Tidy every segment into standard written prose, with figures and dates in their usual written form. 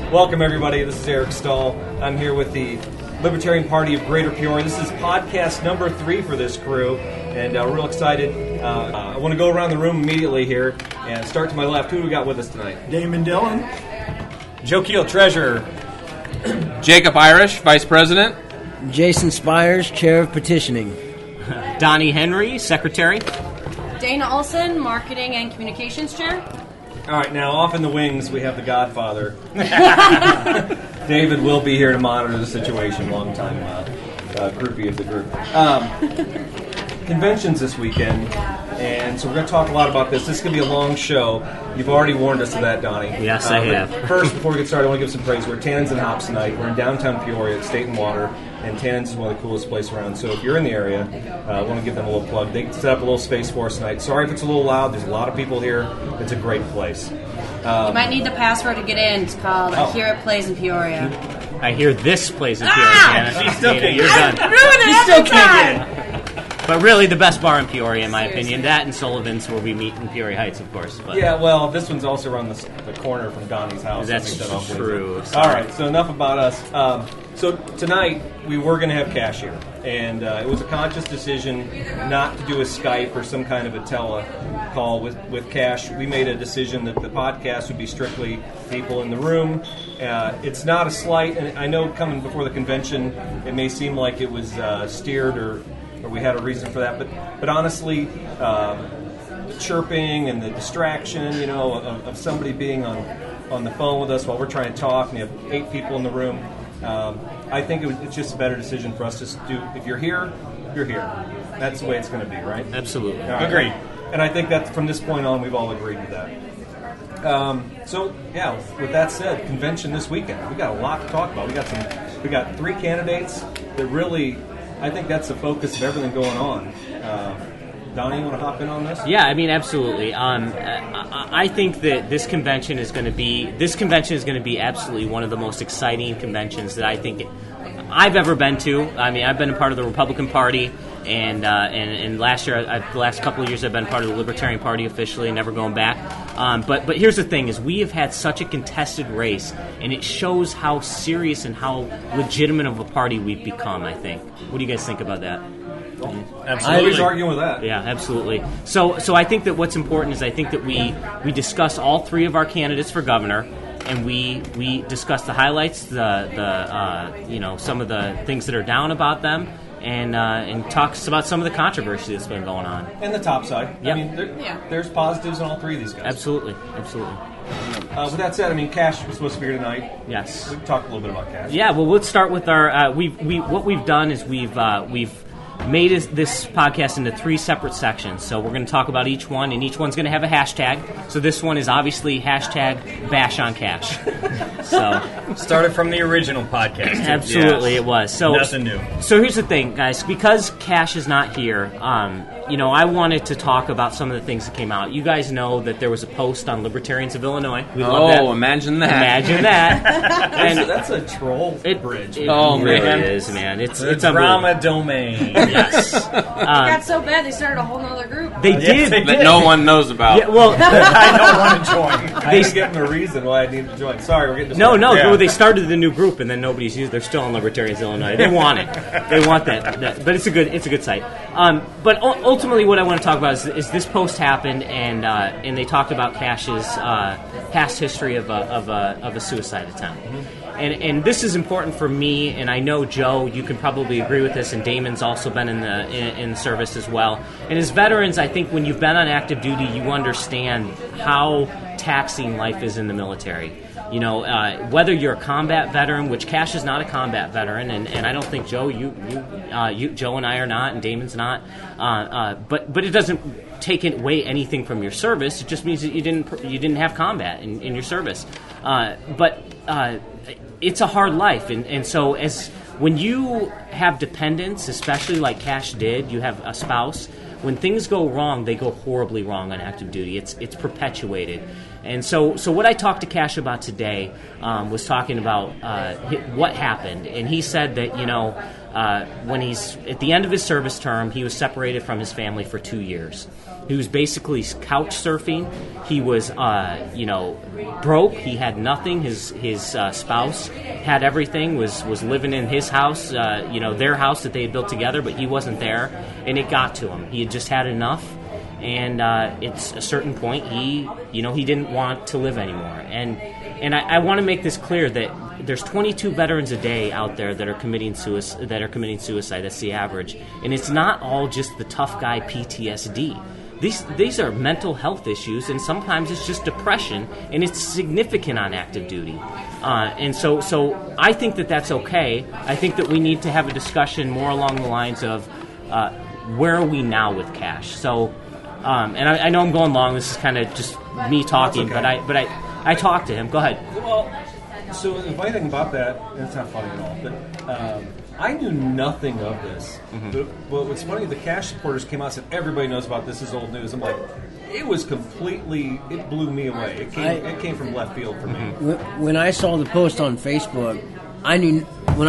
Welcome, everybody. This is Eric Stahl. I'm here with the Libertarian Party of Greater Peoria. This is podcast number 3 for this crew, and we're real excited. I want to go around the room immediately here and start to my left. Who do we got with us tonight? Damon Dillon. Joe Keel, Treasurer. Jacob Irish, Vice President. Jason Spires, Chair of Petitioning. Donnie Henry, Secretary. Dana Olson, Marketing and Communications Chair. All right, now off in the wings we have the Godfather. David will be here to monitor the situation. Long time groupie of the group. Conventions this weekend, and so we're going to talk a lot about this. This is going to be a long show. You've already warned us of that, Donnie. Yes, I have. First, before we get started, I want to give some praise. We're at Tannins and Hops tonight. We're in downtown Peoria at State and Water, and Tannins is one of the coolest places around. So if you're in the area, I want to give them a little plug. They set up a little space for us tonight. Sorry if it's a little loud. There's a lot of people here. It's a great place. You might need the password to get in. It's called I Hear It Plays in Peoria. I hear this plays in Peoria. She still can't You're get done. Ruin it every time. But really, the best bar in Peoria, in my opinion. That and Sullivan's, where we meet in Peoria Heights, of course. But Yeah, well, this one's also around the corner from Donnie's house. That's That makes that true. All right, so enough about us. So tonight, we were going to have Cash here, and it was a conscious decision not to do a Skype or some kind of a tele-call with Cash. We made a decision that the podcast would be strictly people in the room. It's not a slight, and I know coming before the convention, it may seem like it was steered or we had a reason for that, but honestly, the chirping and the distraction, of somebody being on the phone with us while we're trying to talk, and you have 8 people in the room, I think it's just a better decision for us to do. If you're here, you're here. That's the way it's going to be, right? Absolutely. All right. Agreed. And I think that from this point on, we've all agreed with that. With that said, convention this weekend. We got a lot to talk about. We got 3 candidates that really, I think that's the focus of everything going on. Donnie, you want to hop in on this? Yeah, I mean, absolutely. I think that this convention is going to be absolutely one of the most exciting conventions that I think I've ever been to. I mean, I've been a part of the Republican Party, and last year, the last couple of years, I've been part of the Libertarian Party officially, never going back. But here's the thing: is we have had such a contested race, and it shows how serious and how legitimate of a party we've become. I think. What do you guys think about that? Absolutely. Nobody's arguing with that. Yeah, absolutely. So I think that what's important is I think that we discuss all 3 of our candidates for governor, and we discuss the highlights, the some of the things that are down about them, and talks about some of the controversy that's been going on. And the top side. Yep. I mean, there's positives in all 3 of these guys. Absolutely. With that said, I mean, Cash was supposed to be here tonight. Yes. We can talk a little bit about Cash. Yeah. Well, let's start with our. What we've done is we've made this podcast into 3 separate sections. So we're going to talk about each one, and each one's going to have a hashtag. So this one is obviously hashtag Bash on Cash. So Started from the original podcast. absolutely, it was. So Nothing new. So here's the thing, guys. Because Cash is not here, I wanted to talk about some of the things that came out. You guys know that there was a post on Libertarians of Illinois. We love that. Imagine that. Imagine that. And That's a troll bridge. It Oh, really man. is, man. It's The unbelievable. drama domain. Yes. It got so bad they started a whole nother group. They did. That no one knows about. Yeah, well, I don't want to join. I didn't give them a reason why I needed to join. Sorry, we're getting no. Yeah. They started the new group, and then nobody's used. They're still on Libertarians Illinois. They want it. They want that. But it's a good site. But ultimately, what I want to talk about is this post happened, and they talked about Cash's past history of a suicide attempt. And this is important for me, and I know, Joe, you can probably agree with this, and Damon's also been in service as well. And as veterans, I think when you've been on active duty, you understand how taxing life is in the military. Whether you're a combat veteran, which Cash is not a combat veteran, and I don't think, Joe, Joe and I are not, and Damon's not. But it doesn't take away anything from your service. It just means that you didn't have combat in your service. But it's a hard life, and so when you have dependents, especially like Cash did, you have a spouse. When things go wrong, they go horribly wrong on active duty. It's perpetuated. And so what I talked to Cash about today was talking about what happened. And he said that, when he's at the end of his service term, he was separated from his family for 2 years. He was basically couch surfing. He was, broke. He had nothing. His spouse had everything. Was living in his house, their house that they had built together, but he wasn't there. And it got to him. He had just had enough. And it's a certain point he didn't want to live anymore. And I want to make this clear that there's 22 veterans a day out there that are committing suicide. That's the average, and it's not all just the tough guy PTSD. These are mental health issues, and sometimes it's just depression, and it's significant on active duty. And so I think that's okay. I think that we need to have a discussion more along the lines of where are we now with Cash. So, and I know I'm going long. This is kind of just me talking, okay. but I talked to him. Go ahead. Well, so the funny thing about that, and it's not funny at all, but I knew nothing of this. Mm-hmm. But what's funny, the Cash supporters came out and said, everybody knows about this is old news. I'm like, it blew me away. It came from left field for me. When I saw the post on Facebook, I knew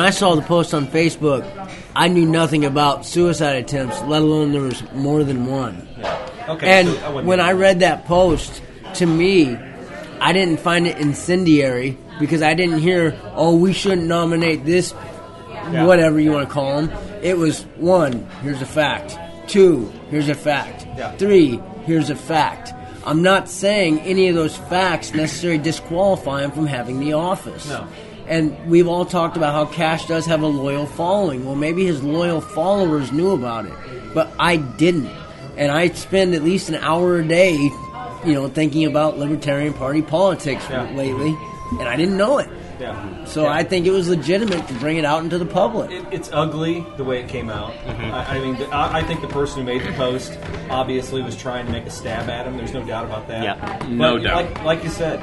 nothing about suicide attempts, let alone there was more than one. Yeah. Okay, And so when I read that post, to me, I didn't find it incendiary because I didn't hear, we shouldn't nominate this, whatever you want to call him. It was 1, here's a fact. 2, here's a fact. 3, here's a fact. I'm not saying any of those facts necessarily disqualify him from having the office. No. And we've all talked about how Cash does have a loyal following. Well, maybe his loyal followers knew about it, but I didn't. And I spend at least an hour a day, thinking about Libertarian Party politics lately, and I didn't know it. Yeah. So I think it was legitimate to bring it out into the public. It's ugly the way it came out. Mm-hmm. I think the person who made the post obviously was trying to make a stab at him. There's no doubt about that. Yeah. No doubt. Like you said,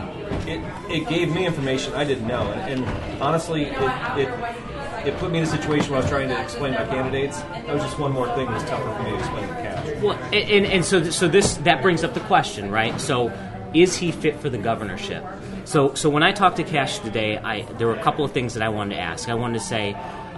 it gave me information I didn't know, and honestly, it put me in a situation where I was trying to explain my candidates. That was just one more thing that was tougher for me to explain to Cash. Well, and so that brings up the question, right? So, is he fit for the governorship? So when I talked to Cash today, there were a couple of things that I wanted to ask. I wanted to say,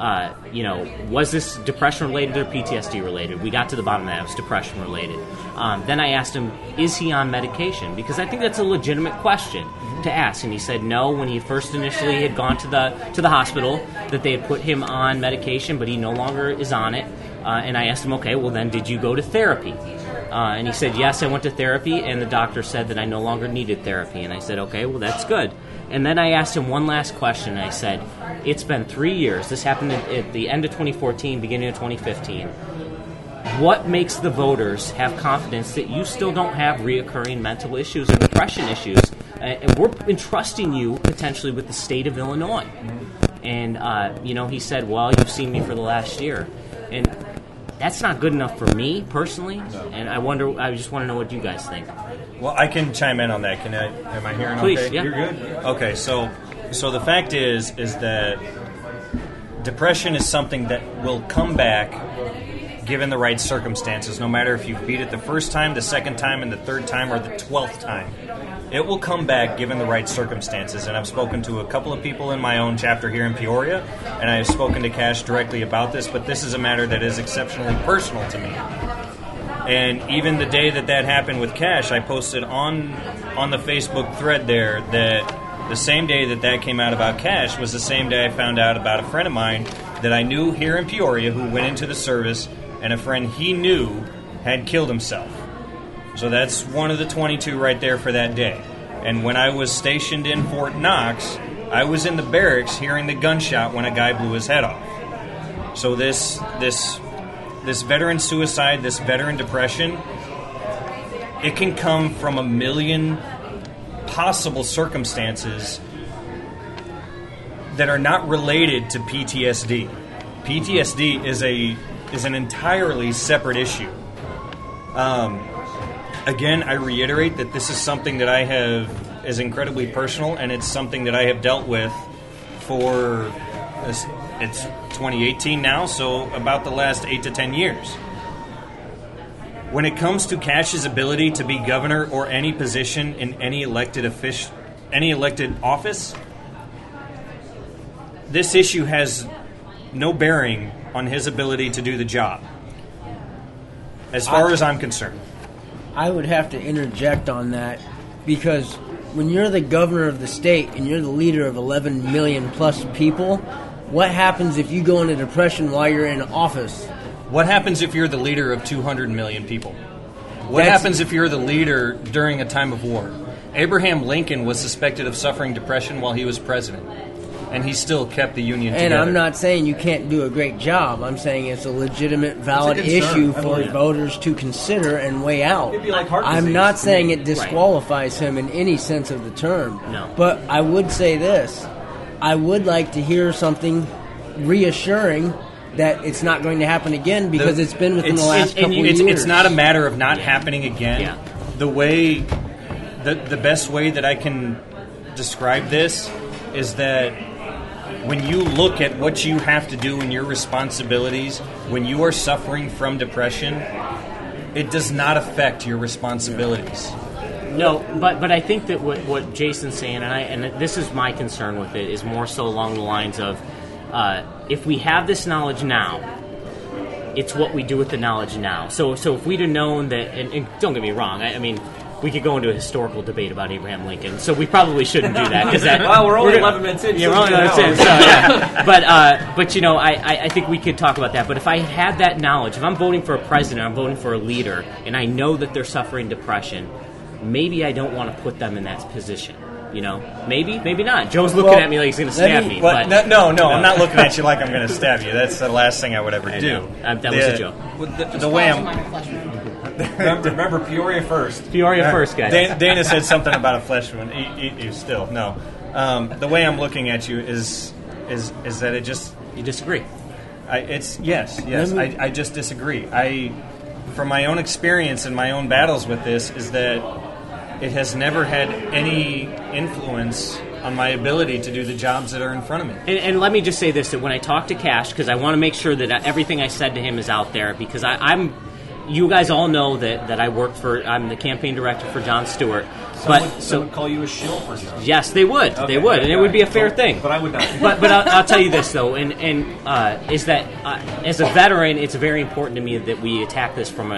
was this depression related or PTSD related? We got to the bottom of that. It was depression related. Then I asked him, is he on medication? Because I think that's a legitimate question to ask. And he said no when he first initially had gone to the hospital, that they had put him on medication, but he no longer is on it. And I asked him, okay, well then did you go to therapy? And he said, yes, I went to therapy, and the doctor said that I no longer needed therapy. And I said, okay, well, that's good. And then I asked him one last question, and I said, it's been 3 years. This happened at the end of 2014, beginning of 2015. What makes the voters have confidence that you still don't have reoccurring mental issues or depression issues? And we're entrusting you potentially with the state of Illinois. And, he said, well, you've seen me for the last year. And that's not good enough for me personally, and I just want to know what you guys think. Well, I can chime in on that. Am I hearing Please, okay? yeah. You're good. Okay, so the fact is that depression is something that will come back given the right circumstances, no matter if you beat it the first time, the second time, and the third time, or the 12th time. It will come back given the right circumstances, and I've spoken to a couple of people in my own chapter here in Peoria, and I've spoken to Cash directly about this, but this is a matter that is exceptionally personal to me. And even the day that happened with Cash, I posted on the Facebook thread there that the same day that came out about Cash was the same day I found out about a friend of mine that I knew here in Peoria who went into the service, and a friend he knew had killed himself. So that's one of the 22 right there for that day. And when I was stationed in Fort Knox, I was in the barracks hearing the gunshot when a guy blew his head off. So this veteran suicide, this veteran depression, it can come from a million possible circumstances that are not related to PTSD. PTSD is an entirely separate issue. Again, I reiterate that this is something that I have is incredibly personal, and it's something that I have dealt with for, it's 2018 now, so about the last 8 to 10 years. When it comes to Cash's ability to be governor or any position in any elected office, this issue has no bearing on his ability to do the job, as far as I'm concerned. I would have to interject on that because when you're the governor of the state and you're the leader of 11 million plus people, what happens if you go into depression while you're in office? What happens if you're the leader of 200 million people? What happens if you're the leader during a time of war? Abraham Lincoln was suspected of suffering depression while he was president, and he still kept the Union together. And I'm not saying you can't do a great job. I'm saying it's a legitimate, valid issue for voters to consider and weigh out. It'd be like heart I'm disease. not saying it disqualifies him in any sense of the term. No. But I would say this. I would like to hear something reassuring that it's not going to happen again because it's been within the last couple of years. It's not a matter of not happening again. Yeah. The best way that I can describe this is that when you look at what you have to do in your responsibilities, when you are suffering from depression, it does not affect your responsibilities. No, but I think that what Jason's saying, and this is my concern with it, is more so along the lines of if we have this knowledge now, it's what we do with the knowledge now. So if we'd have known that, and don't get me wrong, I mean, we could go into a historical debate about Abraham Lincoln, so we probably shouldn't do that. Well, we're only 11 minutes in. Yeah, we're only 11 minutes in, so yeah. But you know, I think we could talk about that. But if I had that knowledge, if I'm voting for a president, I'm voting for a leader, and I know that they're suffering depression, maybe I don't want to put them in that position. You know, maybe not. Joe's looking at me like he's going to stab me. But no, I'm not looking at you like I'm going to stab you. That's the last thing I would ever do. That was a joke. The way I'm... Remember Peoria first. Peoria first, guys. Dana said something about a flesh wound. Eat you still. No. The way I'm looking at you is that it just... You disagree? Yes. I just disagree. From my own experience and my own battles with this, is that it has never had any influence on my ability to do the jobs that are in front of me. And let me just say this, that when I talk to Cash, because I want to make sure that everything I said to him is out there, because I'm... You guys all know that I'm the campaign director for Jon Stewart. Someone would call you a shill for something. Yes, they would. Okay, they would, and it would be a fair thing. But I would not. But I'll tell you this though, and is that as a veteran, it's very important to me that we attack this from a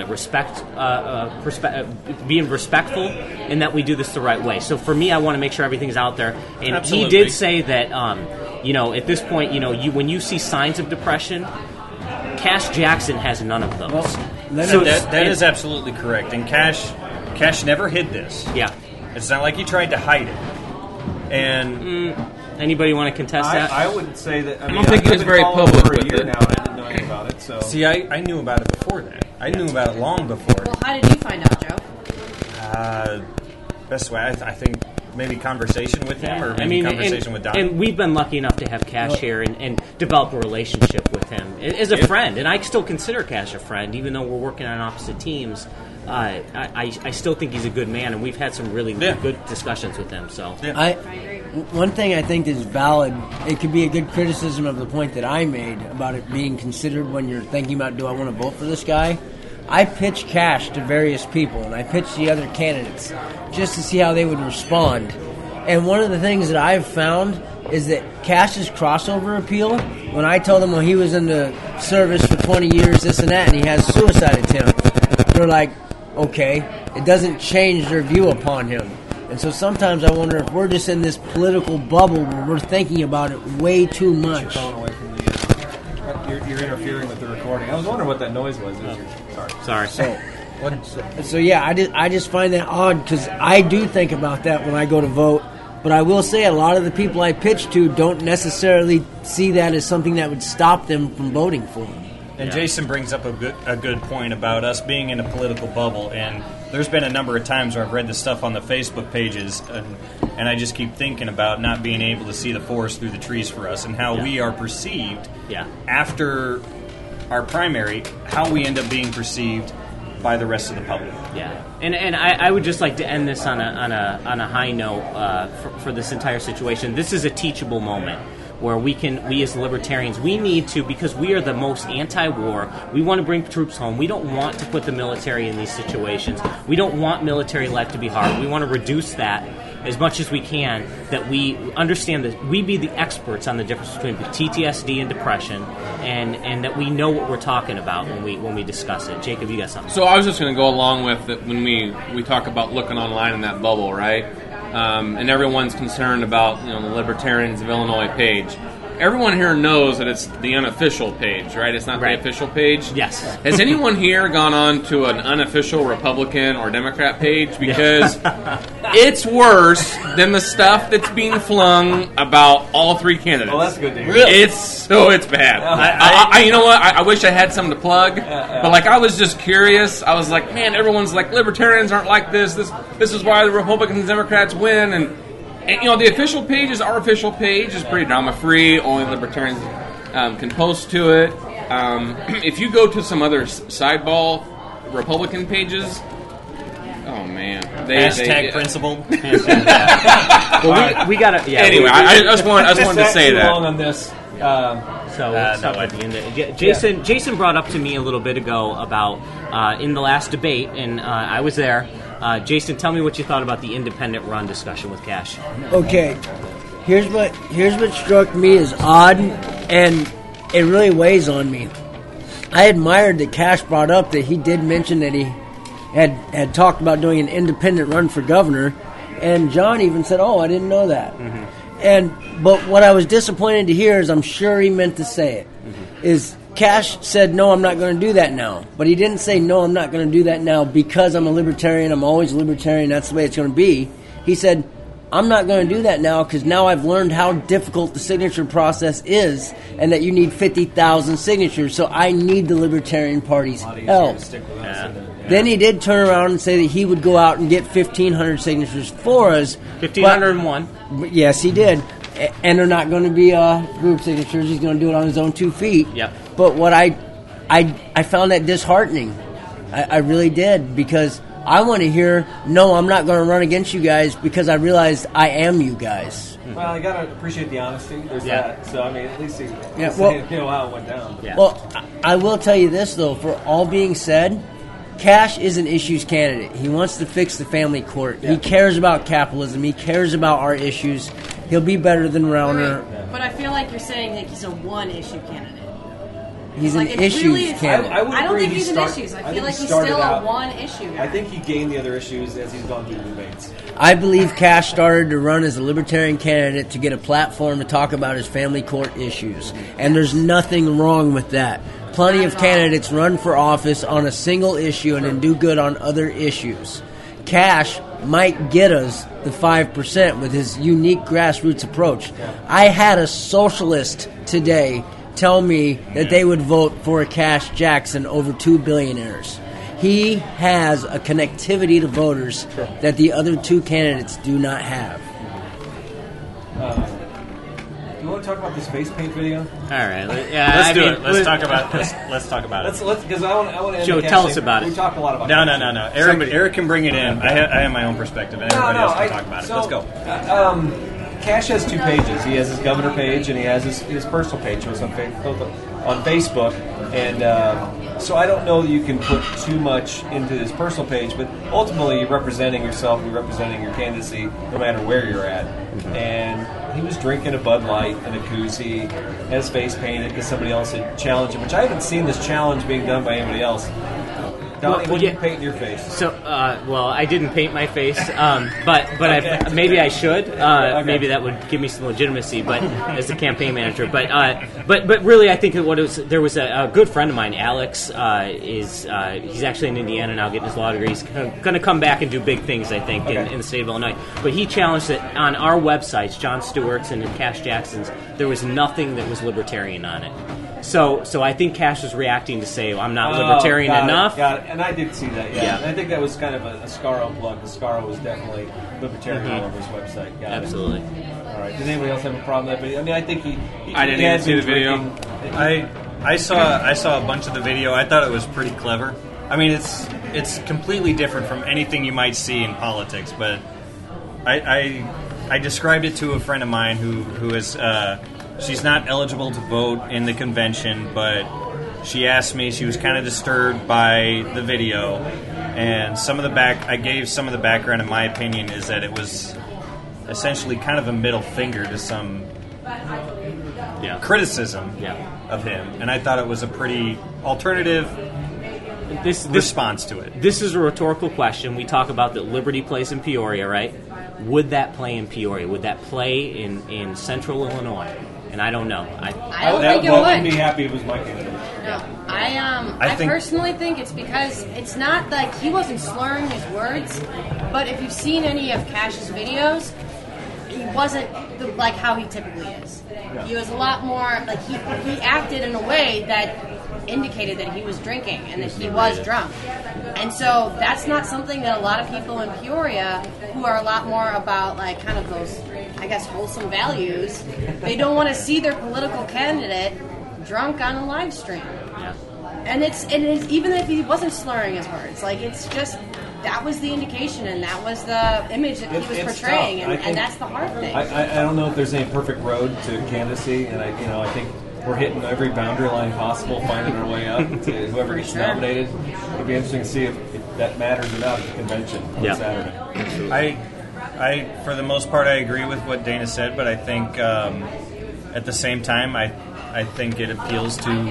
being respectful, and that we do this the right way. So for me, I want to make sure everything's out there. And Absolutely. He did say that at this point, when you see signs of depression, Cash Jackson has none of those. So that is absolutely correct. And Cash never hid this. Yeah. It's not like he tried to hide it. And anybody want to contest that? I would say that. I don't think he was very public for a with year it. now, and I didn't know anything about it. So see, I knew about it before that. I knew about it long before. Well, how did you find out, Joe? Best way, I think maybe conversation with him, or maybe conversation with Don. And we've been lucky enough to have Cash here and develop a relationship with him as a friend. And I still consider Cash a friend, even though we're working on opposite teams. I still think he's a good man, and we've had some really good discussions with him. So one thing I think is valid, it could be a good criticism of the point that I made about it being considered when you're thinking about, do I want to vote for this guy? I pitched Cash to various people, and I pitched the other candidates just to see how they would respond. And one of the things that I've found is that Cash's crossover appeal, when I told them, well, he was in the service for 20 years, this and that, and he has a suicide attempt, they're like, okay, it doesn't change their view upon him. And so sometimes I wonder if we're just in this political bubble where we're thinking about it way too much. You're interfering with the recording. I was wondering what that noise was. Sorry. So yeah, I just find that odd because I do think about that when I go to vote. But I will say a lot of the people I pitch to don't necessarily see that as something that would stop them from voting for him. And Jason brings up a good point about us being in a political bubble, and there's been a number of times where I've read the stuff on the Facebook pages, and I just keep thinking about not being able to see the forest through the trees for us, and how we are perceived after our primary, how we end up being perceived by the rest of the public. Yeah, and I would just like to end this on a high note for this entire situation. This is a teachable moment where we as libertarians, we need to, because we are the most anti-war, we want to bring troops home. We don't want to put the military in these situations. We don't want military life to be hard. We want to reduce that. as much as we can, that we understand that we be the experts on the difference between PTSD and depression, and that we know what we're talking about when we discuss it. Jacob, you got something? So I was just going to go along with it when we talk about looking online in that bubble, right? And everyone's concerned about the Libertarians of Illinois page. Everyone here knows that it's the unofficial page, right? It's not the official page. Yes. Has anyone here gone on to an unofficial Republican or Democrat page? Because it's worse than the stuff that's being flung about all three candidates. Oh, that's good to hear. Really? It's bad. You know what? I wish I had something to plug, but like I was just curious. I was like, man, everyone's like libertarians aren't like this. This is why the Republicans and Democrats win, and the official page is our official page. It's pretty drama-free. Only libertarians can post to it. If you go to some other sideball Republican pages, oh man, Hashtag principle. Well, we got to. Yeah, anyway, I just wanted to say that. Long on this. So let's stop at the end. Jason brought up to me a little bit ago about in the last debate, and I was there. Jason, tell me what you thought about the independent run discussion with Cash. Okay, here's what struck me as odd, and it really weighs on me. I admired that Cash brought up that he did mention that he had talked about doing an independent run for governor, and John even said, "Oh, I didn't know that." Mm-hmm. But what I was disappointed to hear is, I'm sure he meant to say it, is Cash said, "No, I'm not going to do that now." But he didn't say, "No, I'm not going to do that now because I'm a libertarian. I'm always a libertarian. That's the way it's going to be." He said, "I'm not going to do that now because now I've learned how difficult the signature process is and that you need 50,000 signatures. So I need the Libertarian Party's help." Then he did turn around and say that he would go out and get 1,500 signatures for us. 1,501. Yes, he did. And they're not going to be group signatures. He's going to do it on his own 2 feet. Yep. But what I found that disheartening. I really did, because I want to hear, "No, I'm not going to run against you guys because I realized I am you guys." Well, I gotta appreciate the honesty. There's that. So I mean, at least he how it went down. Yeah. Well, I will tell you this though. For all being said, Cash is an issues candidate. He wants to fix the family court. Yeah. He cares about capitalism. He cares about our issues. He'll be better than Rauner. Right. But I feel like you're saying that he's a one-issue candidate. He's an issues candidate. I don't think he's an issues. I feel like he's still a one-issue guy. I think he gained the other issues as he's gone through the debates. I believe Cash started to run as a libertarian candidate to get a platform to talk about his family court issues. And there's nothing wrong with that. Plenty of candidates run for office on a single issue and then do good on other issues. Cash might get us the 5% with his unique grassroots approach. I had a socialist today tell me that they would vote for a Cash Jackson over 2 billionaires. He has a connectivity to voters that the other two candidates do not have. You want to talk about this face paint video? All right, let's do it. Let's talk about this. Let's talk about it. Let's because I want to. Joe, tell us about it. We talk a lot about. No. Eric can bring it in. I have my own perspective, and everybody else can talk about it. Let's go. Cash has 2 pages. He has his governor page, and he has his personal page, which is on Facebook. And so I don't know that you can put too much into his personal page, but ultimately you're representing yourself, you're representing your candidacy, no matter where you're at. And he was drinking a Bud Light and a koozie, had his face painted because somebody else had challenged him, which I haven't seen this challenge being done by anybody else. Donnie, what did you paint your face? So, I didn't paint my face, but okay. Maybe I should. Okay. Maybe that would give me some legitimacy, but as a campaign manager. But really, I think there was a good friend of mine, Alex. He's actually in Indiana now, getting his law degree. He's going to come back and do big things, I think, in the state of Illinois. But he challenged that on our websites, Jon Stewart's and Cash Jackson's, there was nothing that was libertarian on it. So I think Cash was reacting to say, I'm not libertarian enough. Got it. And I did see that, yeah. And I think that was kind of a Scaro plug. The Scaro was definitely libertarian all over his website. Absolutely. All right. Did anybody else have a problem with that video? I mean, I think I didn't even see the video. I saw a bunch of the video. I thought it was pretty clever. I mean, it's completely different from anything you might see in politics, but I described it to a friend of mine who is... she's not eligible to vote in the convention, but she asked me, she was kind of disturbed by the video, and I gave some of the background, in my opinion, is that it was essentially kind of a middle finger to some criticism of him, and I thought it was a pretty alternative response to it. This is a rhetorical question. We talk about that Liberty plays in Peoria, right? Would that play in Peoria? Would that play in Central Illinois? And I don't know. I don't think it would. I'd be happy if it was my candidate. No, I personally think it's because it's not like he wasn't slurring his words, but if you've seen any of Cash's videos, he wasn't like how he typically is. Yeah. He was a lot more like he acted in a way that indicated that he was drinking and that he was drunk. And so that's not something that a lot of people in Peoria, who are a lot more about like kind of those, I guess, wholesome values, they don't want to see their political candidate drunk on a live stream. Yeah. And it's even if he wasn't slurring his words, like it's just that was the indication and that was the image that he was portraying, and that's the hard thing. I don't know if there's any perfect road to candidacy, and I think we're hitting every boundary line possible, finding our way up to whoever gets nominated. It'll be interesting to see if that matters or not at the convention on Saturday. I, for the most part, I agree with what Dana said, but I think at the same time, I think it appeals to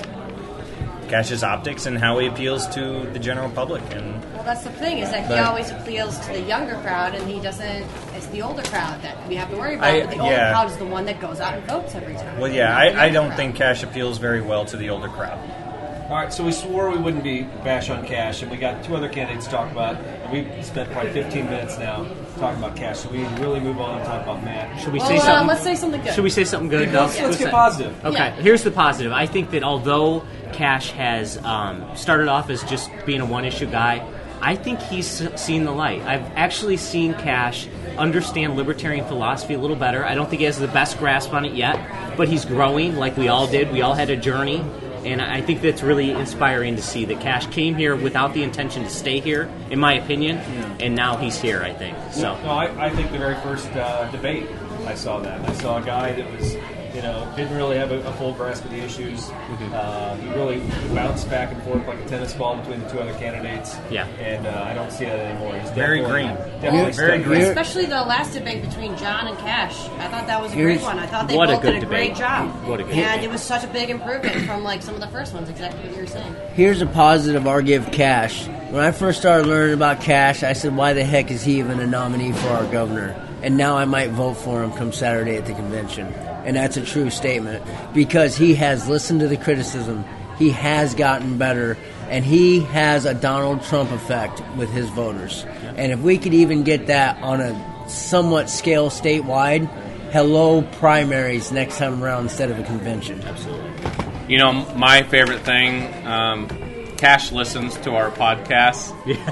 Cash's optics and how he appeals to the general public. And well, that's the thing, is that he always appeals to the younger crowd, and he doesn't. It's the older crowd that we have to worry about. But the older crowd is the one that goes out and votes every time. Well, yeah, I don't think Cash appeals very well to the older crowd. All right, so we swore we wouldn't be bash on Cash, and we got two other candidates to talk about. And we've spent probably 15 minutes now talking about Cash, so we really move on and talk about Matt. Should we say something? Let's say something good. Should we say something good? Let's get positive. Okay, Yeah. Here's the positive. I think that although Cash has started off as just being a one-issue guy, I think he's seen the light. I've actually seen Cash understand libertarian philosophy a little better. I don't think he has the best grasp on it yet, but he's growing like we all did. We all had a journey. And I think that's really inspiring to see that Cash came here without the intention to stay here, in my opinion, and now he's here, I think. So, No, I think the very first debate, I saw that. I saw a guy that was, didn't really have a full grasp of the issues. He really bounced back and forth like a tennis ball between the two other candidates. Yeah. And I don't see that anymore. He's Very green. Definitely Very green. Especially the last debate between John and Cash. I thought that was a great one. I thought they What a both good did a debate. great job. What a good and it was such a big improvement from like some of the first ones, exactly what you were saying. Here's a positive I'll give Cash. When I first started learning about Cash, I said, why the heck is he even a nominee for our governor? And now I might vote for him come Saturday at the convention. And that's a true statement, because he has listened to the criticism, he has gotten better, and he has a Donald Trump effect with his voters. And if we could even get that on a somewhat scale statewide, hello primaries next time around instead of a convention. Absolutely. My favorite thing, Cash listens to our podcast.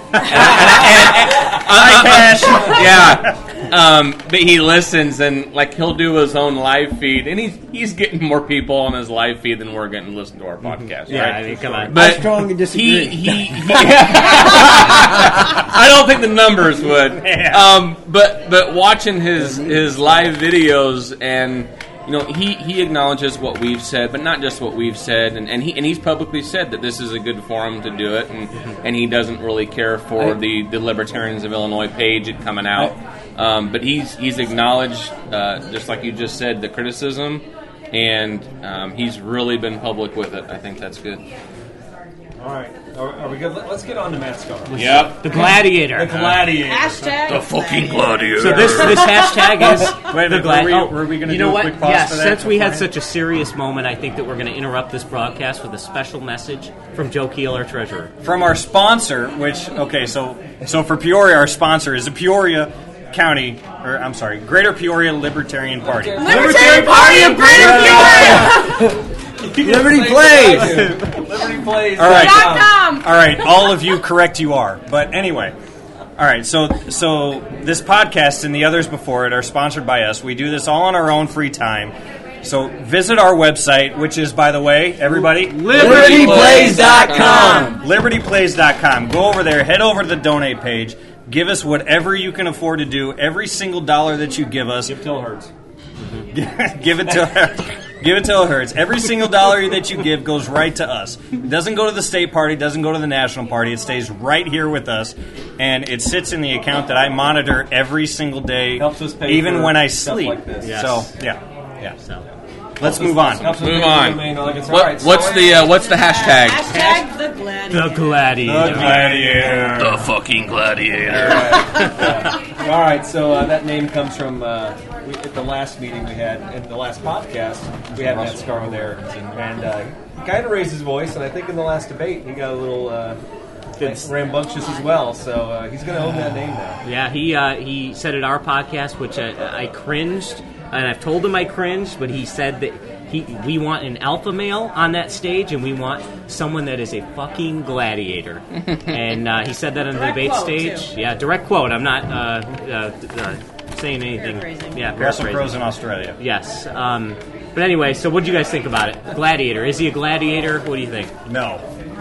Cash. Yeah. But he listens, and like he'll do his own live feed, and he's getting more people on his live feed than we're getting to listen to our podcast. Yeah, right? I mean, come on. But I strongly disagree. I don't think the numbers would. But watching his live videos, and he acknowledges what we've said, but not just what we've said, and he's publicly said that this is a good forum to do it, and he doesn't really care for the Libertarians of Illinois page coming out. But he's acknowledged, just like you just said, the criticism, and he's really been public with it. I think that's good. All right. Are we good? Let's get on to Matt Scar. Yep. The Gladiator. The Gladiator. Hashtag The fucking Gladiator. So this hashtag is Wait a the minute, were we going to do a quick pause Yes, for that? since we had such a serious moment, I think that we're going to interrupt this broadcast with a special message from Joe Keel, our treasurer. From our sponsor, so for Peoria, our sponsor is the Peoria County, Greater Peoria Libertarian Party. Libertarian Party of Greater Peoria! Liberty plays! Liberty plays. All right. .com. All right, all of you correct you are. But anyway, all right, so this podcast and the others before it are sponsored by us. We do this all on our own free time. So visit our website, which is, by the way, everybody, LibertyPlays.com. LibertyPlays.com. Go over there, head over to the donate page. Give us whatever you can afford to do. Every single dollar that you give us. Give till it hurts. Give it to Give it till it hurts. Every single dollar that you give goes right to us. It doesn't go to the state party, doesn't go to the national party. It stays right here with us, and it sits in the account that I monitor every single day, helps us pay even for when I stuff sleep. like this. Yes. So, yeah. So, let's move on. Move on. What's the hashtag? Hashtag the gladiator. The gladiator. The fucking gladiator. All right, so that name comes from at the last meeting we had, at the last podcast, we had Matt Scarrow there, and he kind of raised his voice, and I think in the last debate he got a little rambunctious as well, so he's going to own that name now. Yeah, he said at our podcast, which I cringed, and I've told him I cringed, but he said that we want an alpha male on that stage, and we want someone that is a fucking gladiator. And he said that on the debate stage. Too. Yeah, direct quote. I'm not saying anything. Yeah, Russell paraphrasing. Crowe's in Australia. Yes. But anyway, so what do you guys think about it? Gladiator. Is he a gladiator? What do you think? No.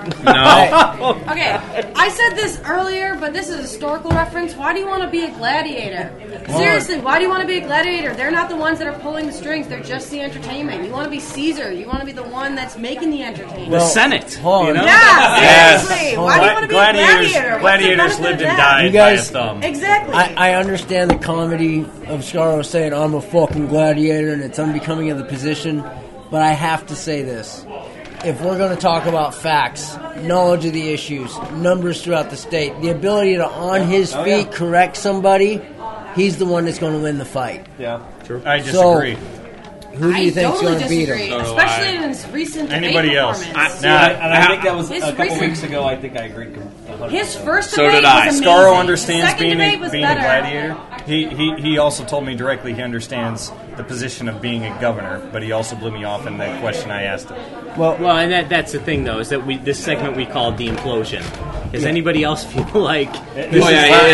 No. Okay, I said this earlier, but this is a historical reference. Why do you want to be a gladiator? Seriously, why do you want to be a gladiator? They're not the ones that are pulling the strings. They're just the entertainment. You want to be Caesar. You want to be the one that's making the entertainment. The Senate. hold on. You know? Yeah, seriously. Why do you want to be a gladiator? What's the Gladiators benefit lived of and that? died You guys- by a thumb. Exactly. I understand the comedy of Scarrow saying I'm a fucking gladiator and it's unbecoming of the position, but I have to say this. If we're going to talk about facts, knowledge of the issues, numbers throughout the state, the ability to, on his feet, correct somebody, he's the one that's going to win the fight. Yeah. I disagree. Who do you think's totally going to beat disagree, him? especially in his recent debate Anybody else? performance. And I think that was His a couple recent- weeks ago. I think I agreed. 100%. His first So debate did I. was amazing. Scarrow understands Second being debate a was gladiator. better. He also told me directly he understands the position of being a governor, but he also blew me off in the question I asked him. Well, and that's the thing, though, is that this segment we called the implosion. Does anybody else feel like We do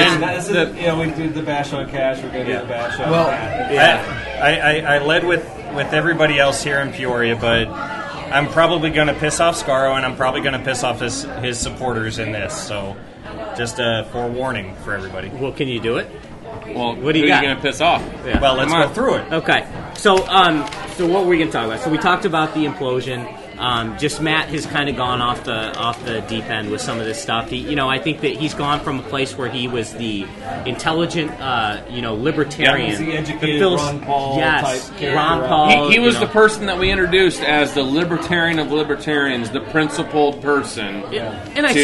the bash on Cash. We're going to do the bash on I led with everybody else here in Peoria, but I'm probably going to piss off Scarrow, and I'm probably going to piss off his supporters in this. So, just a forewarning for everybody. Well, can you do it? Well, What do you who got? are you going to piss off? Yeah. Well, let's Come go on. through it. Okay. So what were we going to talk about? So we talked about the implosion. Just Matt has kind of gone off the deep end with some of this stuff. I think that he's gone from a place where he was the intelligent, libertarian, He's the educated Phil- Ron Paul yes, type character. Ron Paul. He was the person that we introduced as the libertarian of libertarians, the principled person. and I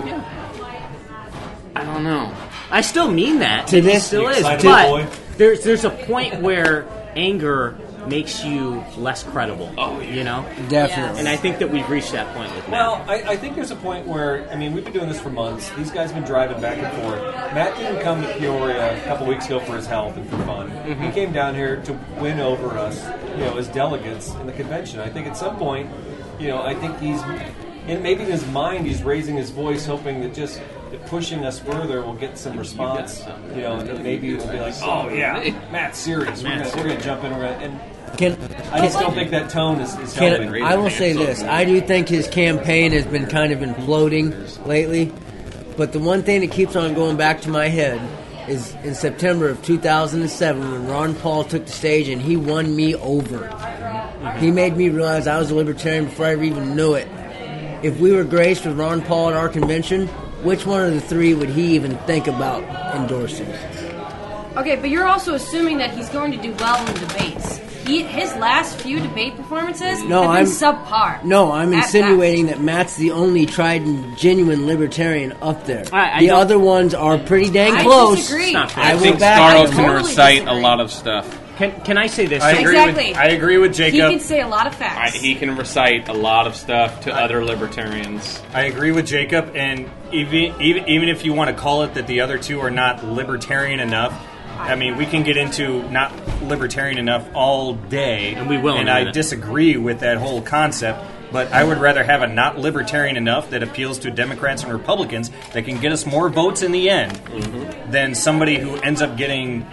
don't know. I still mean that. To He this- still is, Excited but boy. there's a point where anger makes you less credible. Oh, yeah. Definitely. And I think that we've reached that point with Matt. Well, I think there's a point where, we've been doing this for months. These guys have been driving back and forth. Matt didn't come to Peoria a couple weeks ago for his health and for fun. He came down here to win over us, as delegates in the convention. I think at some point, I think maybe in his mind, he's raising his voice, hoping that just pushing us further will get some response. And that maybe we'll be like, oh yeah, Matt's serious. We're gonna jump in. And I just don't think that tone is helping. I will say this. I do think his campaign has been kind of imploding lately. But the one thing that keeps on going back to my head is in September of 2007 when Ron Paul took the stage and he won me over. He made me realize I was a libertarian before I ever even knew it. If we were graced with Ron Paul at our convention, which one of the three would he even think about endorsing? Okay, but you're also assuming that he's going to do well in debates. His last few debate performances have been subpar. No, I'm at insinuating that Matt's the only tried and genuine libertarian up there. I The don't- other ones are pretty dang I close. disagree. It's not fair. I I will think back Scarrow him. can Totally recite disagree. a lot of stuff. Can I say this? I agree Exactly. with I agree with He Jacob. can say a lot of facts. He can recite a lot of stuff to other libertarians. I agree with Jacob, and even if you want to call it that the other two are not libertarian enough, we can get into not libertarian enough all day, And we will in And a I minute. disagree with that whole concept. But I would rather have a not libertarian enough that appeals to Democrats and Republicans that can get us more votes in the end than somebody who ends up getting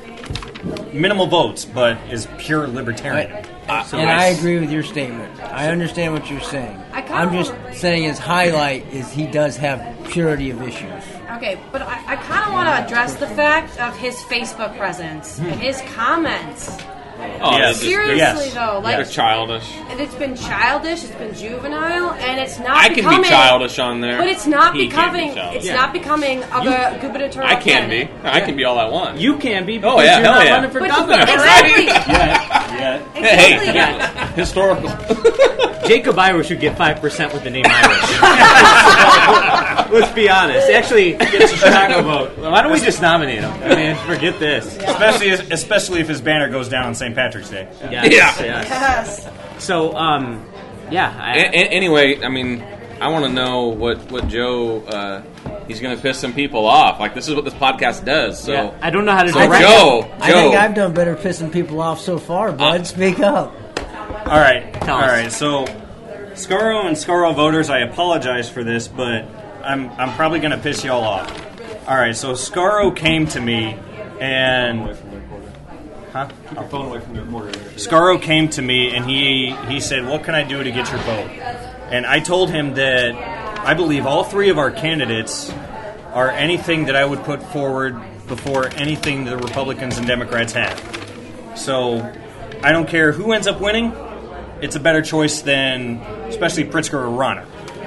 minimal votes but is pure libertarian. I agree with your statement. I understand what you're saying. I'm just saying his highlight is he does have purity of issues. Okay, but I kind of want to address the fact of his Facebook presence and his comments. Oh, Yes. Seriously, Yes. though, like they're childish. and it's been childish, it's been juvenile, and it's not. I can becoming, be childish on there, but it's not He can be becoming. childish. It's not becoming a gubernatorial. I can be. candidate. I can be all I want. You can be. Oh, Because yeah, you're hell not yeah. running for But governor. exactly, Yeah. exactly. Hey, historical. Jacob Irish should get 5% with the name Irish. Let's be honest. Actually, get a Chicago vote. Why don't we just nominate him? I mean, forget this. Especially if his banner goes down on St. Patrick's Day. Yes, Yeah. yes. Yes. So, yeah. Anyway, I mean, I want to know what Joe. He's going to piss some people off. Like, this is what this podcast does. So, yeah, I don't know how to so direct Joe, I think I've done better pissing people off so far, bud. Speak up. All right. Tell All us. right. So, Scaro and Scaro voters, I apologize for this, but I'm probably going to piss y'all off. All right. So, Scaro came to me and... Huh? Keep your phone away from the recorder. Scaro came to me and he said, "What can I do to get your vote?" And I told him that I believe all three of our candidates are anything that I would put forward before anything the Republicans and Democrats have. So I don't care who ends up winning. It's a better choice than especially Pritzker or Rauner.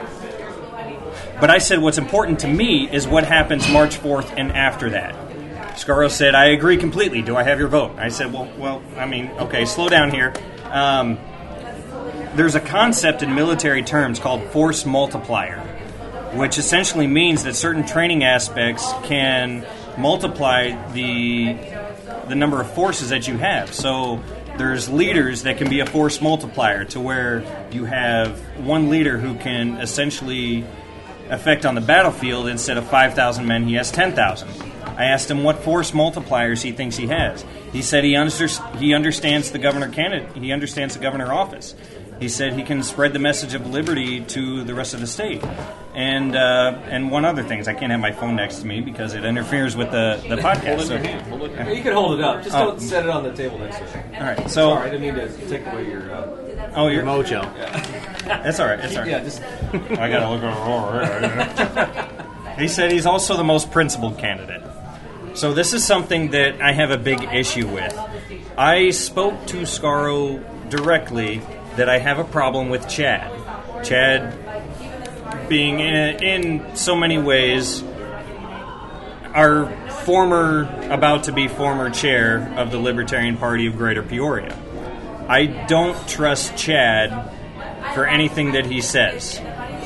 But I said what's important to me is what happens March 4th and after that. Scaro said, "I agree completely. Do I have your vote?" I said, well, I mean, okay, slow down here. There's a concept in military terms called force multiplier, which essentially means that certain training aspects can multiply the number of forces that you have. So there's leaders that can be a force multiplier to where you have one leader who can essentially affect on the battlefield instead of 5,000 men, he has 10,000. I asked him what force multipliers he thinks he has. He said he understands the governor candidate. He understands the governor office. He said he can spread the message of liberty to the rest of the state. And one other thing is I can't have my phone next to me because it interferes with the podcast. So, You can hold it up. Just don't set it on the table next to you. all right. So Sorry, I didn't mean to take away your... your Mojo. That's all right. That's all right. Yeah, just... I gotta look over. He said he's also the most principled candidate. So this is something that I have a big issue with. I spoke to Scaro directly that I have a problem with Chad. Chad being in so many ways our about to be former chair of the Libertarian Party of Greater Peoria. I don't trust Chad for anything that he says.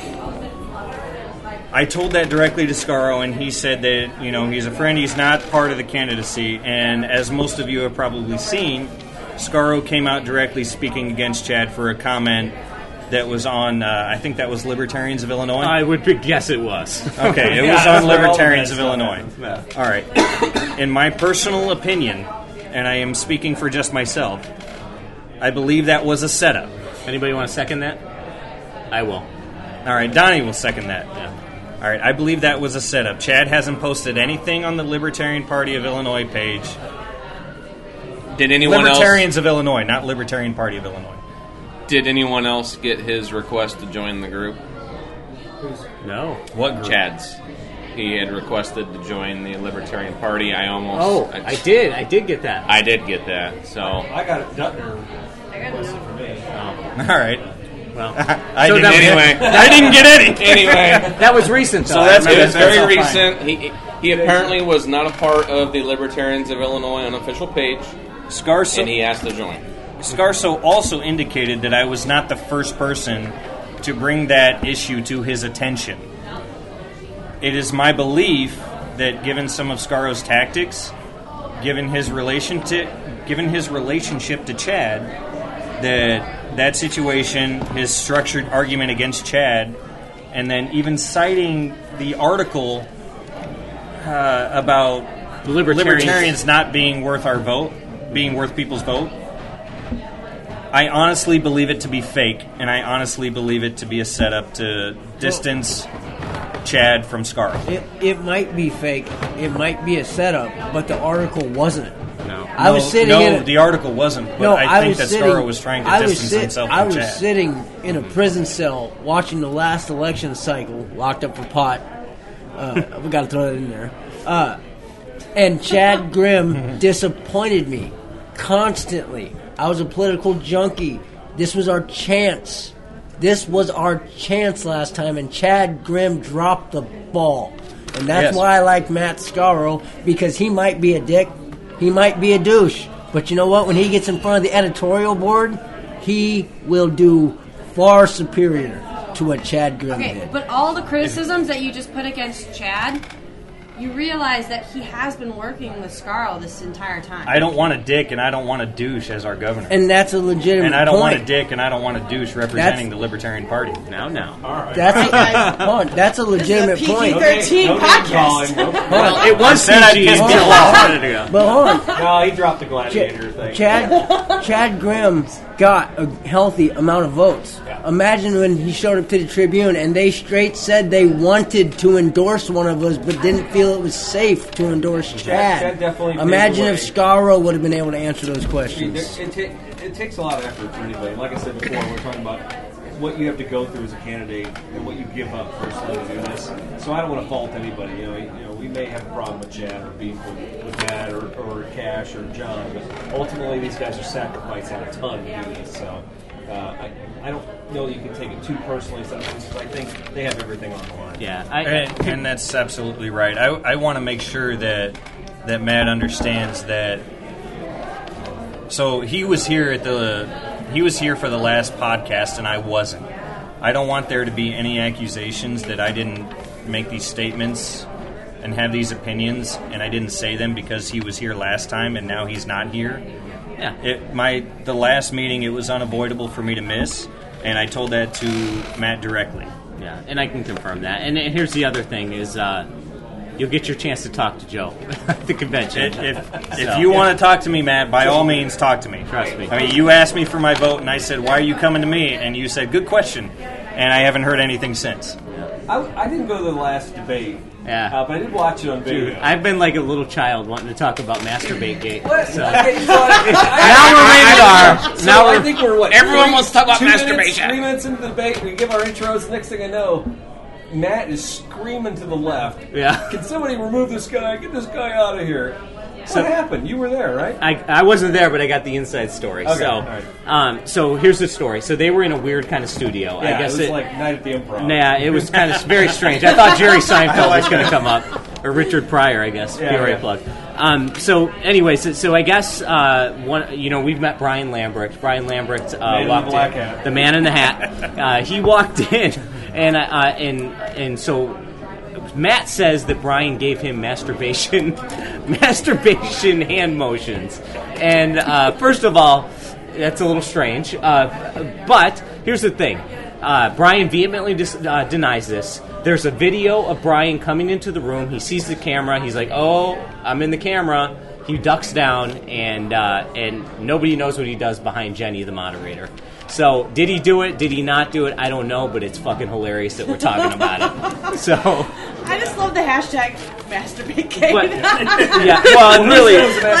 I told that directly to Scaro, and he said that, he's a friend, he's not part of the candidacy, and as most of you have probably seen, Scaro came out directly speaking against Chad for a comment that was on, I think that was Libertarians of Illinois? I would guess it was. Okay, it was on Libertarians of Illinois. All right. In my personal opinion, and I am speaking for just myself, I believe that was a setup. Anybody want to second that? I will. All right, Donnie will second that. Yeah. All right, I believe that was a setup. Chad hasn't posted anything on the Libertarian Party of Illinois page. Did anyone Libertarians of Illinois, not Libertarian Party of Illinois. Did anyone else get his request to join the group? No. What group? Chad's. He had requested to join the Libertarian Party. I did. I did get that. I did get that. So I got it. Dutner I got requested for me. All right. Well, I so didn't anyway. I didn't get any. anyway, that was recent, though. So that's it good. was very all recent. He apparently was not a part of the Libertarians of Illinois unofficial page, and he asked to join. Scarso also indicated that I was not the first person to bring that issue to his attention. It is my belief that given some of Scaro's tactics, given his relationship to Chad, that situation, his structured argument against Chad, and then even citing the article about libertarians not being worth our vote, being worth people's vote, I honestly believe it to be fake, and I honestly believe it to be a setup to distance Chad from Scaro. It might be fake. It might be a setup, but the article wasn't. No. I was sitting the article wasn't, but I think that Scaro was trying to distance himself I from was Chad. sitting in a prison cell watching the last election cycle, locked up for pot. We got to throw that in there. And Chad Grimm disappointed me constantly. I was a political junkie. This was our chance. This was our chance last time, and Chad Grimm dropped the ball. And that's why I like Matt Scaro, because he might be a dick, he might be a douche, but you know what? When he gets in front of the editorial board, he will do far superior to what Chad Grimm did. But all the criticisms that you just put against Chad, you realize that he has been working with Scaro this entire time. I don't want a dick and I don't want a douche as our governor. And that's a legitimate And I don't point. want a dick and I don't want a douche representing the Libertarian Party. Now. All right. That's a legitimate point. PG-13 podcast. Well, it was PG until a minute ago. But hold on. No, he dropped the gladiator thing. Chad Grimm got a healthy amount of votes. Yeah. Imagine when he showed up to the Tribune and they straight said they wanted to endorse one of us but didn't feel it was safe to endorse Chad. Chad definitely Imagine paved the if way. Scaro would have been able to answer those questions. It takes a lot of effort for anybody. Like I said before, we're talking about what you have to go through as a candidate and what you give up personally to do this. So I don't want to fault anybody. You know, we may have a problem with Chad or beef with Matt or Cash or John, but ultimately these guys are sacrificing a ton to do this. So I don't know you can take it too personally sometimes, because I think they have everything on the line. Yeah, And that's absolutely right. I want to make sure that Matt understands that. So he was here for the last podcast, and I wasn't. I don't want there to be any accusations that I didn't make these statements and have these opinions, and I didn't say them because he was here last time and now he's not here. yeah. The last meeting, it was unavoidable for me to miss, and I told that to Matt directly. Yeah, and I can confirm that. And here's the other thing is you'll get your chance to talk to Joe at the convention. If you want to talk to me, Matt, by all means, talk to me. Trust me. I mean, you asked me for my vote, and I said, why are you coming to me? And you said, good question. And I haven't heard anything since. I didn't go to the last debate, Yeah. but I did watch it on video. Dude, I've been like a little child wanting to talk about Masturbate Gate. So. Okay, so Now we're rated R. So Now I think we're what? Everyone wants to talk about 2 minutes, masturbation. 3 minutes into the debate, we give our intros. Next thing I know, Matt is screaming to the left. Yeah. Can somebody remove this guy? Get this guy out of here. What happened? You were there, right? I wasn't there, but I got the inside story. Okay, So, all right. so here's the story. So they were in a weird kind of studio. Yeah, I guess it was like Night at the Improv. Nah, it was kind of very strange. I thought Jerry Seinfeld was going to come up, or Richard Pryor, I guess. Yeah, Peoria yeah. plug. So, anyways, so I guess we've met Brian Lambrecht. Brian Lambrecht in walked the black in. hat. The man in the hat. He walked in, and so. Matt says that Brian gave him masturbation hand motions. And first of all, that's a little strange. But here's the thing. Brian vehemently denies this. There's a video of Brian coming into the room. He sees the camera. He's like, oh, I'm in the camera. He ducks down, and nobody knows what he does behind Jenny, the moderator. So, did he do it? Did he not do it? I don't know, but it's fucking hilarious that we're talking about it. So, I just love the hashtag masturbate gate. but, yeah, well, really,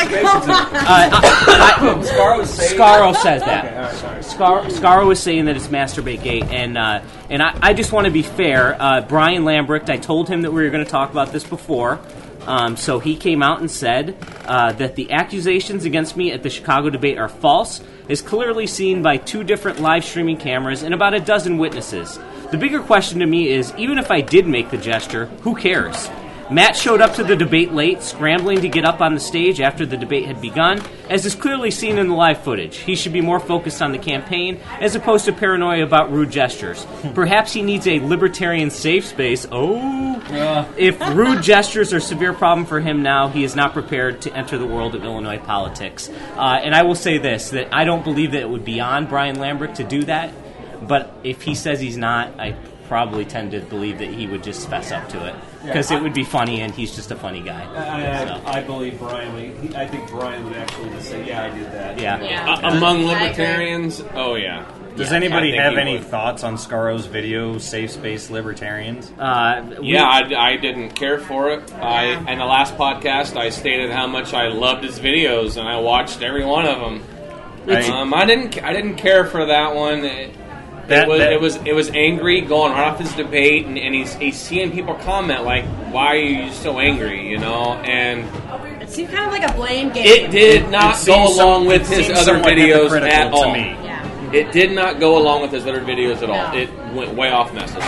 Scaro says that. Okay, all right, sorry. Scaro is saying that it's masturbate gate, and I just want to be fair. Brian Lambrecht, I told him that we were going to talk about this before. So he came out and said that the accusations against me at the Chicago debate are false, is clearly seen by 2 different live streaming cameras and about a dozen witnesses. The bigger question to me is, even if I did make the gesture, who cares? Matt showed up to the debate late, scrambling to get up on the stage after the debate had begun, as is clearly seen in the live footage. He should be more focused on the campaign, as opposed to paranoia about rude gestures. Perhaps he needs a libertarian safe space. If rude gestures are a severe problem for him now, he is not prepared to enter the world of Illinois politics. And I will say this, that I don't believe that it would be on Brian Lambrecht to do that, but if he says he's not, I probably tend to believe that he would just fess up to it. Because it would be funny, and he's just a funny guy. I believe Brian. I think Brian would actually just say, "Yeah, I did that." Yeah. Among libertarians, oh yeah. Does I anybody think have he any would. thoughts on Scaro's video, Safe Space Libertarians? I didn't care for it. In the last podcast, I stated how much I loved his videos, and I watched every one of them. I didn't care for that one. It was angry going right off his debate, and he's seeing people comment like, "Why are you so angry?" You know, and It seemed kind of like a blame game. It did not go along with his other somewhat videos hypocritical at all. to me. Yeah. It did not go along with his other videos at all. No. It went way off message.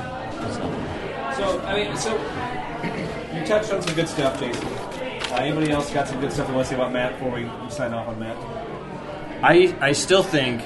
So you touched on some good stuff, Jason. Anybody else got some good stuff they want to say about Matt before we sign off on Matt? I still think,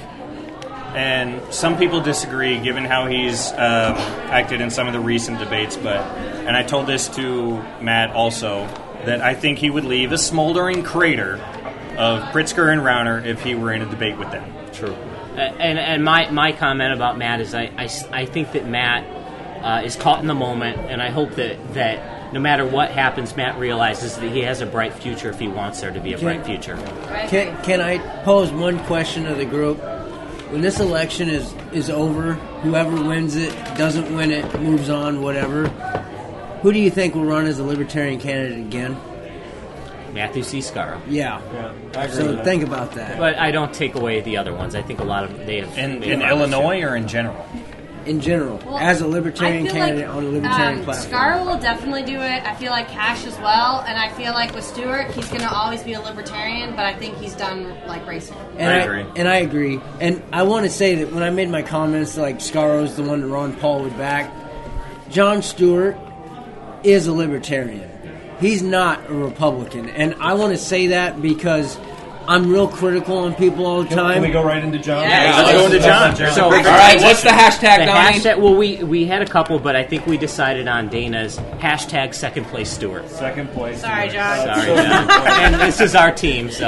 and some people disagree given how he's acted in some of the recent debates, and I told this to Matt also, that I think he would leave a smoldering crater of Pritzker and Rauner if he were in a debate with them. True. And my comment about Matt is I think that Matt is caught in the moment, and I hope that no matter what happens, Matt realizes that he has a bright future if he wants there to be a bright future. Can I pose one question to the group? When this election is over, whoever wins it, doesn't win it, moves on, whatever, who do you think will run as a Libertarian candidate again? Matthew C. Scaro. Yeah. I agree So with that. think about that. But I don't take away the other ones. I think a lot of they have In they have Illinois or in general? In general, Well, as a Libertarian I feel candidate like, on a Libertarian platform. Scar will definitely do it. I feel like Cash as well, and I feel like with Stewart, he's going to always be a Libertarian, but I think he's done like racing. And I agree. And I agree. And I want to say that when I made my comments, like Scaro's the one that Ron Paul would back, Jon Stewart is a Libertarian. He's not a Republican. And I want to say that because I'm real critical on people all the time. Can we go right into John? Yeah. Let's go into John. So, All right, what's the hashtag, The Donnie? hashtag, well, we had a couple, but I think we decided on Dana's hashtag second place Stewart. Second place. Sorry, John. Sorry, John. And this is our team, so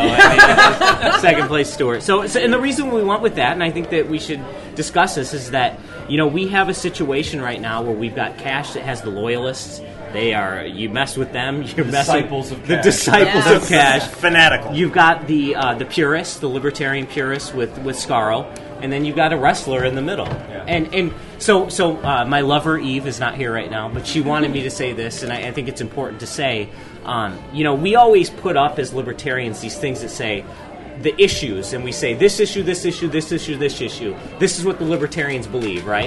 I mean, second place Stewart. So, and the reason we went with that, and I think that we should discuss this, is that we have a situation right now where we've got Cash that has the loyalists. They are, you mess with them, you're Disciples messing of the Cash. disciples Yes. of Cash. Fanatical. You've got the purists, the libertarian purists with Scaro, and then you've got a wrestler in the middle. And so my lover Eve is not here right now, but she wanted me to say this, and I think it's important to say. We always put up as libertarians these things that say the issues, and we say this issue, this issue, this issue, this issue. This is what the libertarians believe, right?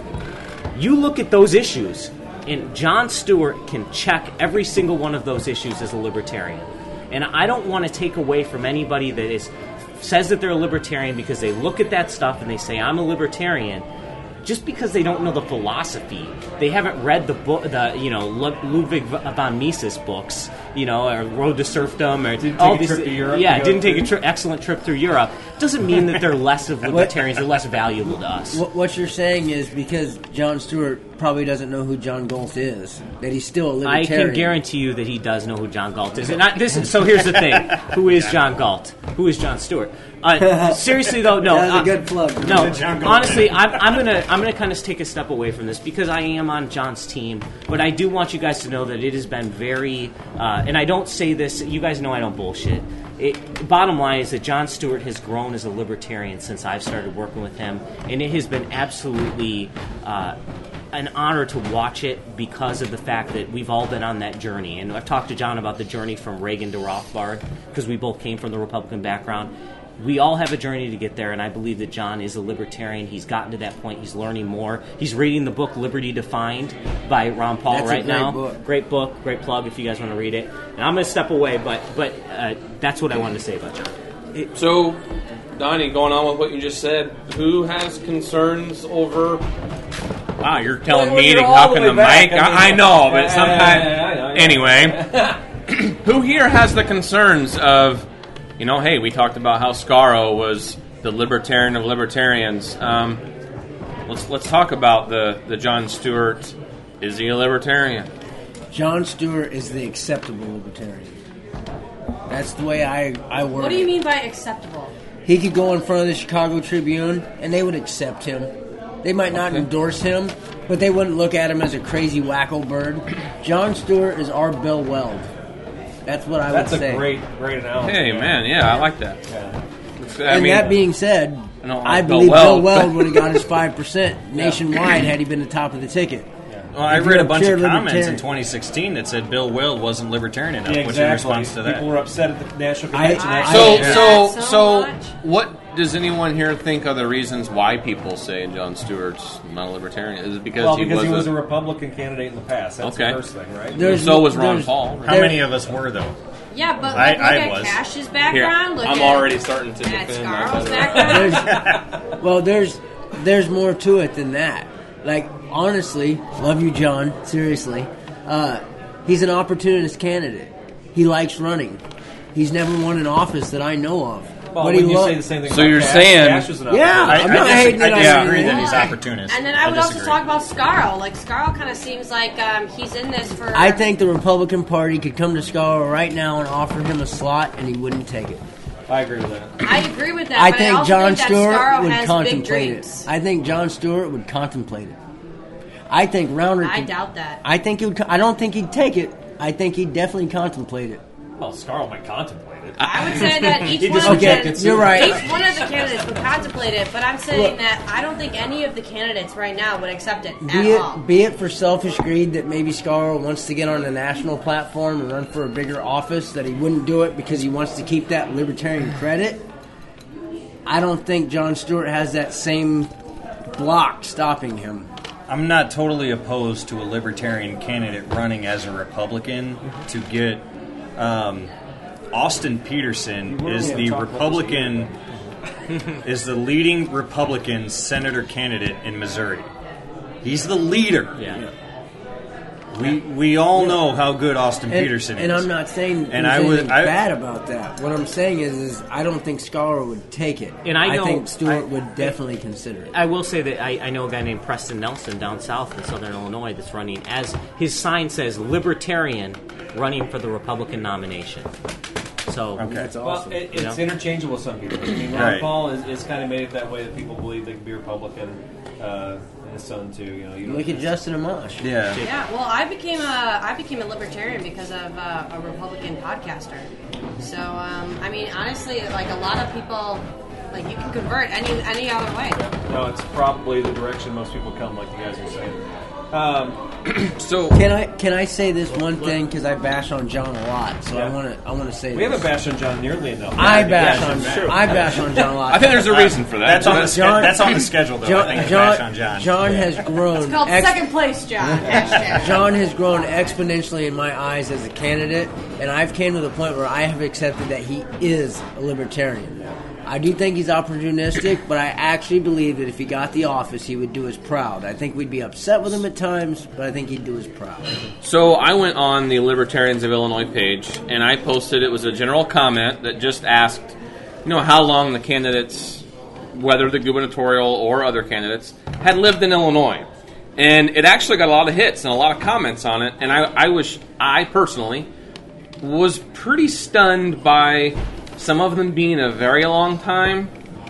You look at those issues, and Jon Stewart can check every single one of those issues as a libertarian. And I don't want to take away from anybody that says that they're a libertarian because they look at that stuff and they say, I'm a libertarian, just because they don't know the philosophy. They haven't read the book, Ludwig von Mises books, or Road to Serfdom, or Didn't all take a these. trip to Europe Yeah, to go didn't take through. an excellent trip through Europe. Doesn't mean that they're less of libertarians or less valuable to us. What you're saying is because Jon Stewart probably doesn't know who John Galt is, that he's still a I Libertarian. can guarantee you that he does know who John Galt is. And so here's the thing: who is John Galt? Who is Jon Stewart? Seriously though, no. That was a good plug. No, honestly, I'm gonna kind of take a step away from this because I am on John's team. But I do want you guys to know that it has been very, and I don't say this. You guys know I don't bullshit. Bottom line is that Jon Stewart has grown as a libertarian since I've started working with him, and it has been absolutely an honor to watch it because of the fact that we've all been on that journey. And I've talked to John about the journey from Reagan to Rothbard because we both came from the Republican background. We all have a journey to get there, and I believe that John is a libertarian. He's gotten to that point. He's learning more. He's reading the book Liberty Defined by Ron Paul That's a right great now. book. Great book, great plug if you guys want to read it. And I'm going to step away, but that's what I wanted to say about John. So, Donnie, going on with what you just said, who has concerns over... Wow, you're telling Well, me you're to all talk the in way the back. mic? I mean, I know, but yeah, sometimes... I know. Anyway, who here has the concerns of, hey, we talked about how Scaro was the libertarian of libertarians. Let's talk about the Jon Stewart. Is he a libertarian? Jon Stewart is the acceptable Libertarian. That's the way I work. What do you mean by acceptable? He could go in front of the Chicago Tribune, and they would accept him. They might not endorse him, but they wouldn't look at him as a crazy wacko bird. Jon Stewart is our Bill Weld. That's what I That's would a say. great analogy. Hey, man, yeah, I like that. Yeah. And that being said, I don't I like Bill believe Bill Weld, Weld but- would have got his 5% nationwide had he been the top of the ticket. Well, I If read you're a bunch pure of comments in libertarian- 2016 that said Bill Weld wasn't libertarian enough. Yeah, What's your exactly. response to that? People were upset at the national I- convention. I- So, Yeah. so, So much. what does anyone here think are the reasons why people say Jon Stewart's not a libertarian? Is it because, because he was a a Republican candidate in the past. That's Okay. the first thing, right? There's- So was Ron there's- Paul. How there- many of us were, though? Yeah, but like, look at Cash's background. I'm already starting to at defend Scarl's background. Well, there's more to it than that. Like, honestly, love you, John. Seriously, he's an opportunist candidate. He likes running. He's never won an office that I know of. Well, but when you say the same thing So about you're Cash, saying- Cash was an Yeah, opportunist. I'm not hating it on I disagree him. that he's opportunist. And then I would also disagree. talk about Scarl. Like, Scarl kind of seems like he's in this for... I think the Republican Party could come to Scarborough right now and offer him a slot, and he wouldn't take it. I agree with that. I agree with that, I but think also John think that Stewart Scarl would has big contemplate dreams. it. I think John Stewart would contemplate it. I think Rounder. I doubt that. I think he would. I don't think he'd take it. I think he'd definitely contemplate it. Well, Scarl might contemplate it. I would say that each He one just of the Okay, candidates, you're right. each one of the candidates would contemplate it, but I'm saying Look. that I don't think any of the candidates right now would accept it Be at all. it for selfish greed that maybe Scarborough wants to get on a national platform and run for a bigger office, that he wouldn't do it because he wants to keep that libertarian credit. I don't think John Stewart has that same block stopping him. I'm not totally opposed to a libertarian candidate running as a Republican to get Austin Peterson is the Republican is the leading Republican senator candidate in Missouri. He's the leader. Yeah. We all know how good Austin Peterson is. And I'm not saying And anything bad about that. What I'm saying is I don't think Scarborough would take it. And I know- think Stewart would definitely consider it. I will say that I know a guy named Preston Nelson down south in southern Illinois that's running as his sign says libertarian running for the Republican nomination. So That's Well, awesome. it's interchangeable with some people. I mean, Ron Right. Paul is kind of made it that way that people believe they can be Republican, and his son too. You know, you don't Look at Justin Amash. Yeah. Yeah, well, I became a libertarian because of a Republican podcaster. So, I mean, honestly, like a lot of people, like you can convert any other way. No, it's probably the direction most people come, like you guys are saying. So Can I say this one thing because I bash on John a lot, so Yeah. I want to say We this. haven't bashed on John nearly enough. I Yeah, bash yeah, on it's true. I bash on John a lot. I think there's a reason for that. That's on the John- that's on the schedule though. I think it's bash on John. John has grown. It's called second place, John. Hashtag. John has grown exponentially in my eyes as a candidate, and I've came to the point where I have accepted that he is a libertarian. I do think he's opportunistic, but I actually believe that if he got the office, he would do us proud. I think we'd be upset with him at times, but I think he'd do us proud. So I went on the Libertarians of Illinois page, and I posted, it was a general comment that just asked, how long the candidates, whether the gubernatorial or other candidates, had lived in Illinois. And it actually got a lot of hits and a lot of comments on it, and I personally was pretty stunned by some of them being a very long time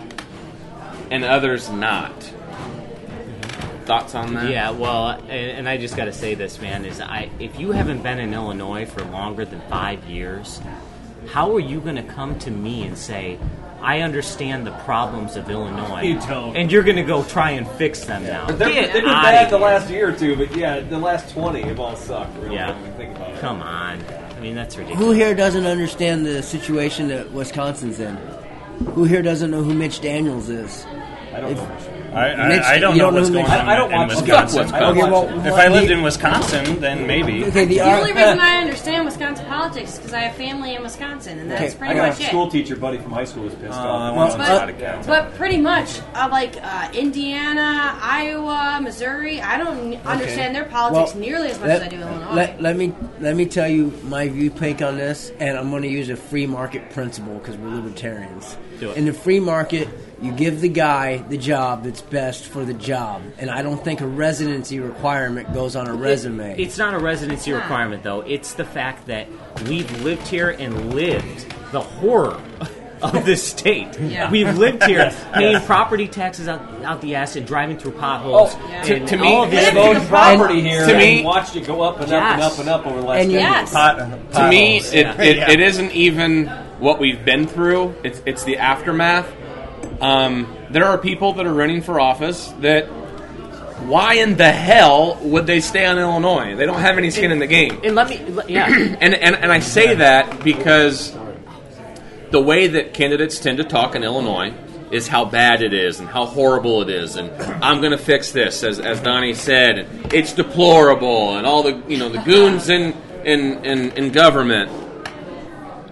and others not. Thoughts on that? Yeah, well, and I just got to say this, man, if you haven't been in Illinois for longer than 5 years, how are you going to come to me and say, I understand the problems of Illinois, You don't. and you're going to go try and fix them now? They've Get been outta bad the here. last year or two, but yeah, the last 20 have all sucked. Really, Yeah. when you think about it. Come on. I mean, that's ridiculous. Who here doesn't understand the situation that Wisconsin's in? Who here doesn't know who Mitch Daniels is? I don't know. I don't You know don't what's know going who- on I don't in watch Wisconsin. I don't Okay, watch well, it. If I lived in Wisconsin, then maybe. Okay, The only reason I understand Wisconsin politics is because I have family in Wisconsin, and that's Okay, pretty I got much a it. school teacher buddy from high school who's pissed off. I want But- some out of cat. But pretty much, Indiana, Iowa, Missouri, I don't understand their politics nearly as much as I do Illinois. Let me tell you my viewpoint on this, and I'm going to use a free market principle because we're libertarians. Do it. In the free market, you give the guy the job that's best for the job, and I don't think a residency requirement goes on a resume. It's not a residency requirement, though. It's the fact that we've lived here and lived the horror of this state. Yeah. We've lived here paying property taxes out the ass and driving through potholes. and to me, all of this. They owned property here to me- and watched it go up and up and up and up over the last And 10 yes. years. To me, Potholes. it isn't even what we've been through. It's the aftermath. There are people that are running for office that, why in the hell would they stay on Illinois? They don't have any skin in the game. And And I say that because the way that candidates tend to talk in Illinois is how bad it is and how horrible it is, and I'm going to fix this, as Donnie said. And it's deplorable, and all the the goons in government.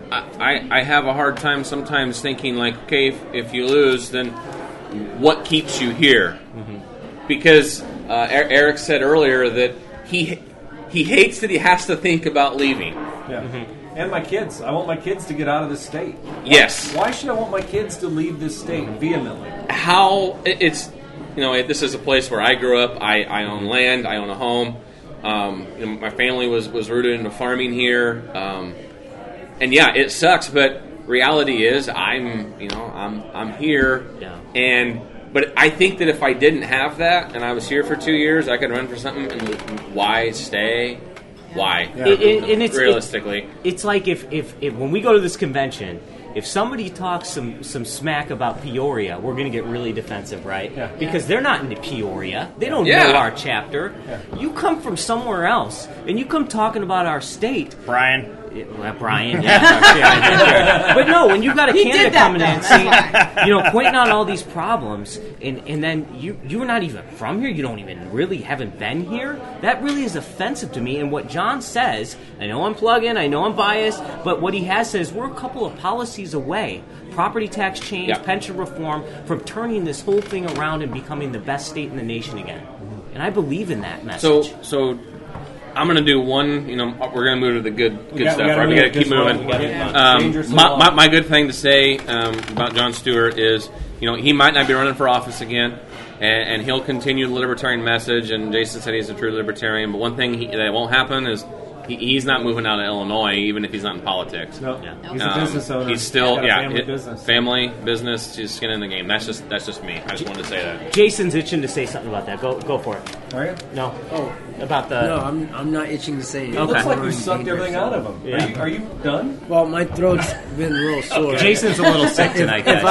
I have a hard time sometimes thinking like, okay, if you lose, then what keeps you here? Mm-hmm. Because Eric said earlier that he hates that he has to think about leaving. Yeah. Mm-hmm. And my kids. I want my kids to get out of this state. Yes. Why should I want my kids to leave this state vehemently? How it's, this is a place where I grew up. I own land. I own a home. My family was rooted into farming here. And yeah, it sucks, but reality is I'm here. Yeah. But I think that if I didn't have that and I was here for 2 years, I could run for something. And why stay? Why? Yeah. Realistically, it's like if when we go to this convention, if somebody talks some smack about Peoria, we're going to get really defensive, right? Yeah. Because they're not in Peoria. They don't know our chapter. Yeah. You come from somewhere else, and you come talking about our state. Brian, yeah. But no, when you've got a candidate coming in and saying, pointing out all these problems, and then you're not even from here, you don't even really haven't been here, that really is offensive to me. And what John says, I know I'm plug-in, I know I'm biased, but what he has said is we're a couple of policies away, property tax change, pension reform, from turning this whole thing around and becoming the best state in the nation again. And I believe in that message. So I'm going to do one, we're going to move to the good stuff, right? We got to keep moving. My good thing to say about Jon Stewart is, he might not be running for office again, and he'll continue the libertarian message, and Jason said he's a true libertarian, but one thing that won't happen is he's not moving out of Illinois, even if he's not in politics. No, he's a business owner. He's still family business, just skin in the game. That's just me. I just wanted to say that. Jason's itching to say something about that. Go for it. Are you? No. Oh, about the. No, I'm not itching to say anything. It looks like you sucked everything out of him. Yeah. Are you done? Well, my throat's been real sore. Jason's a little sick tonight. If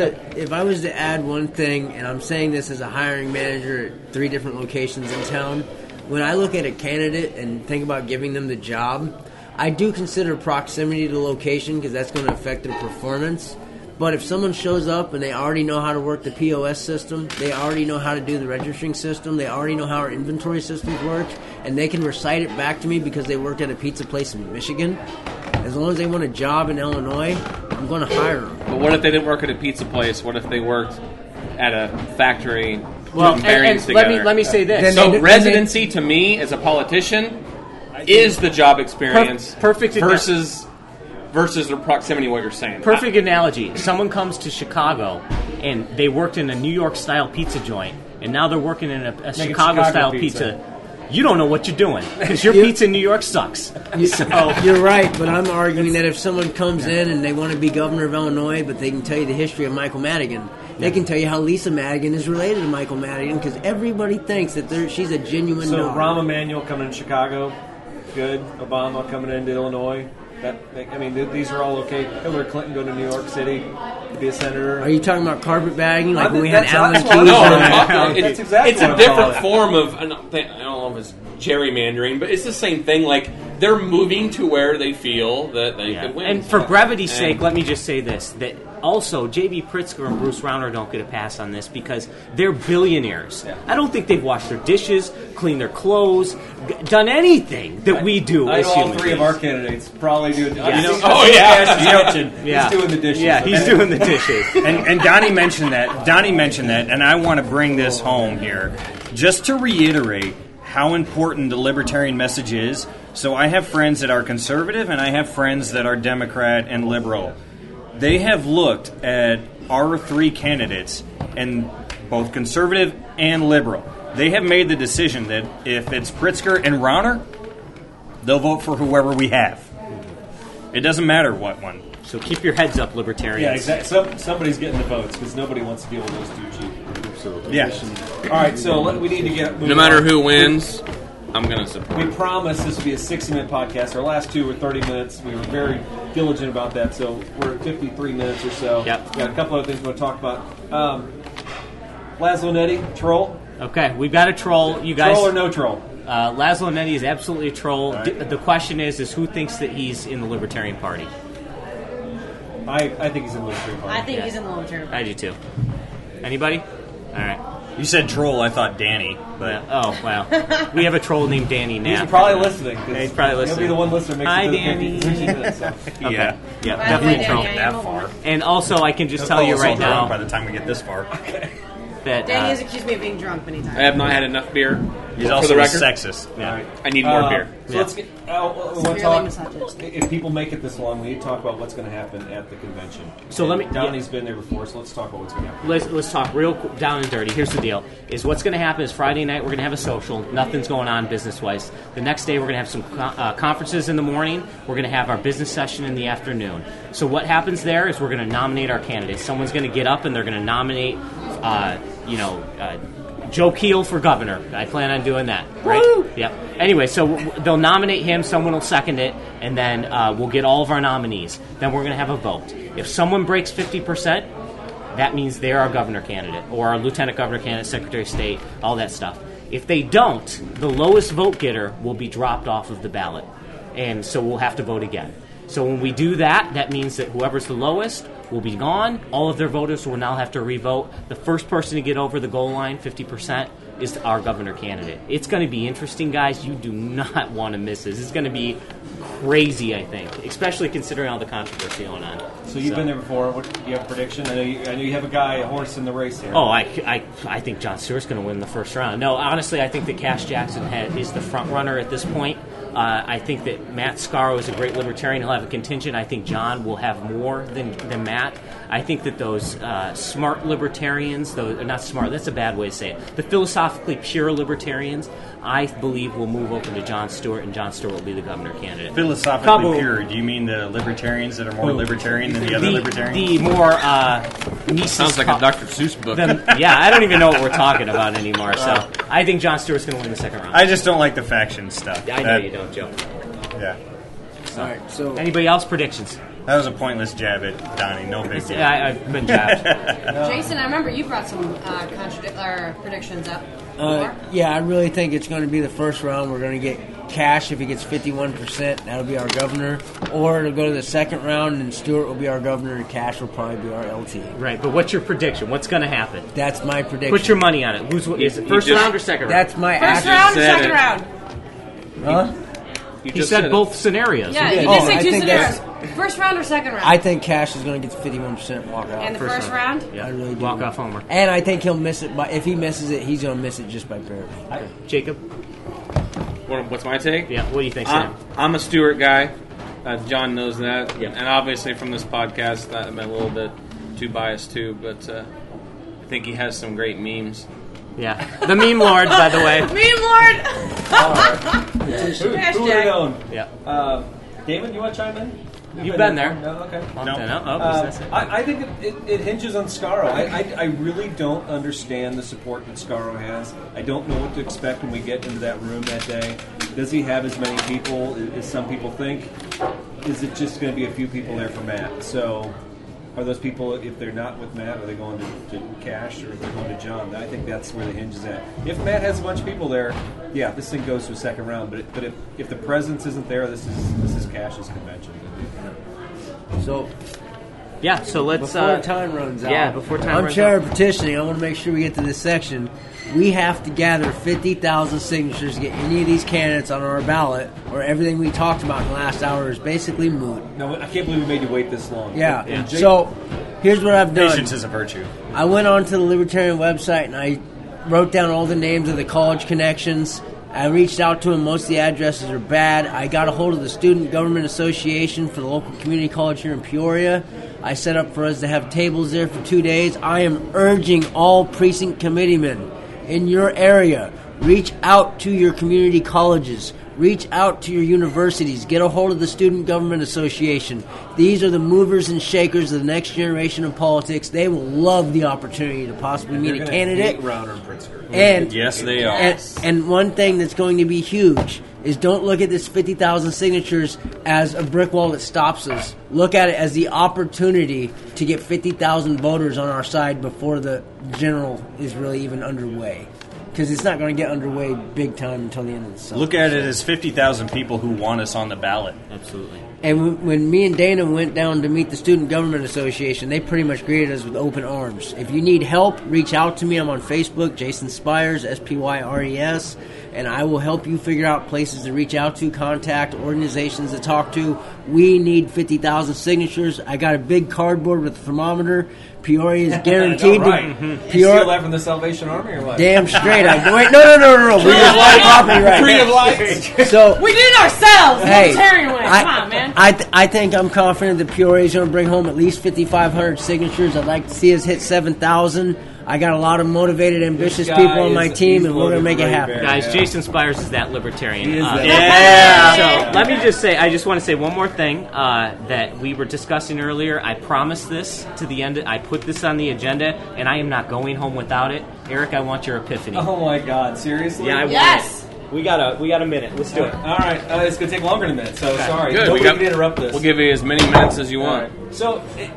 I was to add one thing, and I'm saying this as a hiring manager at 3 different locations in town. When I look at a candidate and think about giving them the job, I do consider proximity to location because that's going to affect their performance. But if someone shows up and they already know how to work the POS system, they already know how to do the registering system, they already know how our inventory systems work, and they can recite it back to me because they worked at a pizza place in Michigan, as long as they want a job in Illinois, I'm going to hire them. But what if they didn't work at a pizza place? What if they worked at a factory? Well, and let me say this. So residency to me as a politician is the job experience versus the proximity what you're saying. Perfect analogy. Someone comes to Chicago and they worked in a New York style pizza joint and now they're working in a Chicago style pizza. You don't know what you're doing because your pizza in New York sucks. You're right, but I'm arguing that if someone comes in and they want to be governor of Illinois, but they can tell you the history of Michael Madigan, they can tell you how Lisa Madigan is related to Michael Madigan because everybody thinks that she's a genuine So dog. Rahm Emanuel coming to Chicago, good. Obama coming into Illinois. These are all okay. Hillary Clinton going to New York City to be a senator. Are you talking about carpetbagging like when we had Alan Keyes? That's exactly it's a different form of, I don't know if it's gerrymandering, but it's the same thing. Like, they're moving to where they feel that they could win. And for brevity's sake, let me just say this, that also J.B. Pritzker and Bruce Rauner don't get a pass on this because they're billionaires. Yeah. I don't think they've washed their dishes, cleaned their clothes, done anything that we do as human all 3 beings. of our candidates probably do. He's doing the dishes. Yeah, he's doing the dishes. And Donnie mentioned that, and I want to bring this home here just to reiterate how important the libertarian message is. So I have friends that are conservative, and I have friends that are Democrat and liberal. They have looked at our 3 candidates, and both conservative and liberal. They have made the decision that if it's Pritzker and Rauner, they'll vote for whoever we have. It doesn't matter what one. So keep your heads up, libertarians. Yeah, exactly. Somebody's getting the votes because nobody wants to deal with those 2 cheap groups. Yeah. All right, so we need to get moving. No matter who wins, I'm going to support. We promised this would be a 60-minute podcast. Our last 2 were 30 minutes. We were very diligent about that, so we're at 53 minutes or so. Yep. Got a couple other things we want to talk about. Laszlo Netti, troll. Okay, we've got a troll. You guys, troll or no troll? Laszlo Netti is absolutely a troll. Right. The question is who thinks that he's in the Libertarian Party? I think he's in the Libertarian Party. I think he's in the Libertarian Party. I do too. Anybody? All right. You said troll, I thought Danny, but Oh, wow. We have a troll named Danny now. He's probably listening. He's probably listening. He'll be the one listener makes Hi, it to the Danny. 50 minutes. So. yeah. Yeah, By the definitely way, a troll. Danny, That far. And also, I can just tell you right now by the time we get this far. that Danny has accused me of being drunk many times. I have not had enough beer. He's for also the record. sexist. Yeah. I need more beer. So let's get. We want to Severely talk. misogynist. If people make it this long, we need to talk about what's going to happen at the convention. So let me- Donnie's been there before, so let's talk about what's going to happen. Let's talk real down and dirty. Here's the deal: is what's going to happen is Friday night we're going to have a social. Nothing's going on business-wise. The next day we're going to have some conferences in the morning. We're going to have our business session in the afternoon. So what happens there is we're going to nominate our candidates. Someone's going to get up and they're going to nominate, Joe Keel for governor. I plan on doing that. Right? Woo! Yep. Anyway, so they'll nominate him. Someone will second it, and then we'll get all of our nominees. Then we're going to have a vote. If someone breaks 50%. That means they're our governor candidate, or our lieutenant governor candidate, secretary of state, all that stuff. If they don't, the lowest vote getter will be dropped off of the ballot. And so we'll have to vote again. So when we do that, that means that whoever's the lowest will be gone. All of their voters will now have to re-vote. The first person to get over the goal line, 50%, is our governor candidate. It's going to be interesting, guys. You do not want to miss this. It's going to be crazy, I think, especially considering all the controversy going on. So you've been there before. What do you have a prediction? I know you have a horse in the race here. Oh, I think Jon Stewart's going to win the first round. No, honestly, I think that Cash Jackson is the front runner at this point. I think that Matt Scaro is a great libertarian. He'll have a contingent. I think John will have more than Matt. I think that those smart libertarians, not smart, that's a bad way to say it, the philosophically pure libertarians, I believe will move over to Jon Stewart, and Jon Stewart will be the governor candidate. Philosophically pure, do you mean the libertarians that are more libertarian than the other libertarians? The more Mises Sounds like a Dr. Seuss book. Yeah, I don't even know what we're talking about anymore. So I think Jon Stewart's going to win the second round. I just don't like the faction stuff. I know you don't, Joe. Yeah. All right, so Anybody else predictions? That was a pointless jab at Donnie. No big deal. I've been jabbed. Jason, I remember you brought some predictions up. yeah, I really think it's going to be the first round. We're going to get Cash if he gets 51%. That'll be our governor. Or it'll go to the second round, and Stewart will be our governor, and Cash will probably be our LT. Right, but what's your prediction? What's going to happen? That's my prediction. Put your money on it. Is it first round or second round? That's my First actual. round or said second it. round? Huh? He said both scenarios. Yeah, did. you Oh, did say I two think scenarios. First round or second round? I think Cash is going to get the 51% and walk out. and the first round? Yeah. I really do. Walk off homer. And I think he'll miss it. If he misses it, he's going to miss it just by parity. Jacob? What's my take? Yeah, what do you think, Sam? I'm a Stewart guy. John knows that. Yeah. And obviously from this podcast, I'm a little bit too biased too, but I think he has some great memes. Yeah. The meme lord, by the way. Meme Lord! Who would have Hashtag. known? Yeah. Damon, you want to chime in? You've been there. No, okay. I I think it hinges on Scaro. I really don't understand the support that Scaro has. I don't know what to expect when we get into that room that day. Does he have as many people as some people think? Is it just going to be a few people there for Matt? So are those people, if they're not with Matt, are they going to Cash, or if they're going to John? I think that's where the hinge is at. If Matt has a bunch of people there, yeah, this thing goes to a second round. But if the presence isn't there, this is Cash's convention. So Yeah, so let's... before time runs out. Yeah, before time I'm runs chair out. of petitioning. I want to make sure we get to this section. We have to gather 50,000 signatures to get any of these candidates on our ballot, or everything we talked about in the last hour is basically moot. No, I can't believe we made you wait this long. Yeah. And Jake- So here's what I've done. Patience is a virtue. I went onto the Libertarian website and I wrote down all the names of the college connections. I reached out to them. Most of the addresses are bad. I got a hold of the Student Government Association for the local community college here in Peoria. I set up for us to have tables there for 2 days. I am urging all precinct committeemen in your area, reach out to your community colleges. Reach out to your universities. Get a hold of the Student Government Association. These are the movers and shakers of the next generation of politics. They will love the opportunity to possibly meet a candidate. Rauner and Pritzker. And Yes, they are. and one thing that's going to be huge is don't look at this 50,000 signatures as a brick wall that stops us. Look at it as the opportunity to get 50,000 voters on our side before the general is really even underway. Because it's not going to get underway big time until the end of the summer. Look at it as 50,000 people who want us on the ballot. Absolutely. And when me and Dana went down to meet the Student Government Association, they pretty much greeted us with open arms. If you need help, reach out to me. I'm on Facebook, Jason Spires, Spyres, and I will help you figure out places to reach out to, contact, organizations to talk to. We need 50,000 signatures. I got a big cardboard with a thermometer. Peoria is guaranteed right. to... You steal that from the Salvation Army or what? Damn straight. Wait, no. We just like property rights. Tree of Life. So, We did it ourselves. Hey, Libertarian way. Come on, man. I think I'm confident that Peoria is going to bring home at least 5,500 signatures. I'd like to see us hit 7,000. I got a lot of motivated, ambitious people on my team, and we're going to make it happen. Guys, Jason Spires is that libertarian. He is that. So let me just say, I just want to say one more thing that we were discussing earlier. I promised this to the end. I put this on the agenda, and I am not going home without it. Eric, I want your epiphany. Oh my God! Seriously? Yeah, I want Yes. it. We got a minute. Let's do it. All right. It's going to take longer than a minute, so sorry. Good. Nobody can interrupt this. We'll give you as many minutes as you want. Right. So,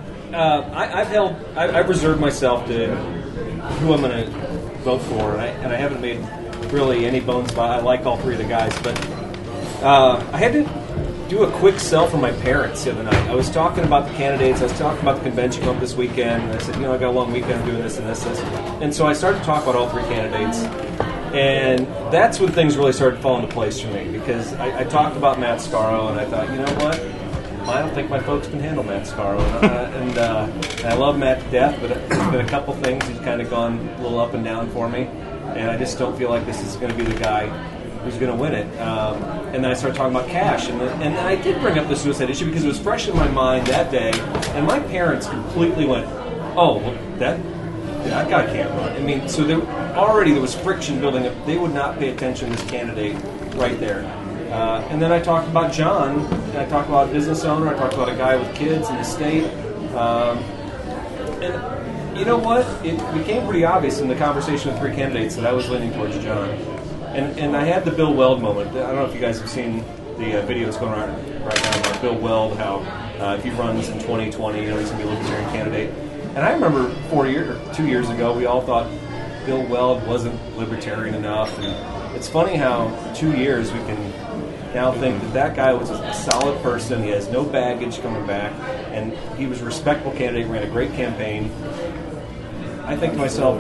I've reserved myself to who I'm going to vote for, and I haven't made really any bones about it. I like all three of the guys, but I had to do a quick sell for my parents the other night. I was talking about the candidates. I was talking about the convention coming up this weekend, and I said, I got a long weekend doing this and this. And so I started to talk about all three candidates, and that's when things really started to fall into place for me, because I talked about Matt Scaro, and I thought, you know what? I don't think my folks can handle Matt Scaro, and I love Matt to death, but there's been a couple things he's kind of gone a little up and down for me, and I just don't feel like this is going to be the guy who's going to win it. And then I started talking about Cash, and I did bring up the suicide issue because it was fresh in my mind that day, and my parents completely went, "Oh, well, that guy can't run." I mean, so there was friction building up. They would not pay attention to this candidate right there. And then I talked about John, and I talked about a business owner, I talked about a guy with kids in the state. And you know what? It became pretty obvious in the conversation with three candidates that I was leaning towards John. And I had the Bill Weld moment. I don't know if you guys have seen the video that's going on right now about Bill Weld, how if he runs in 2020, he's going to be a libertarian candidate. And I remember 2 years ago, we all thought Bill Weld wasn't libertarian enough. And it's funny how 2 years we can now think that guy was a solid person. He has no baggage coming back, and he was a respectable candidate, ran a great campaign. I think to myself,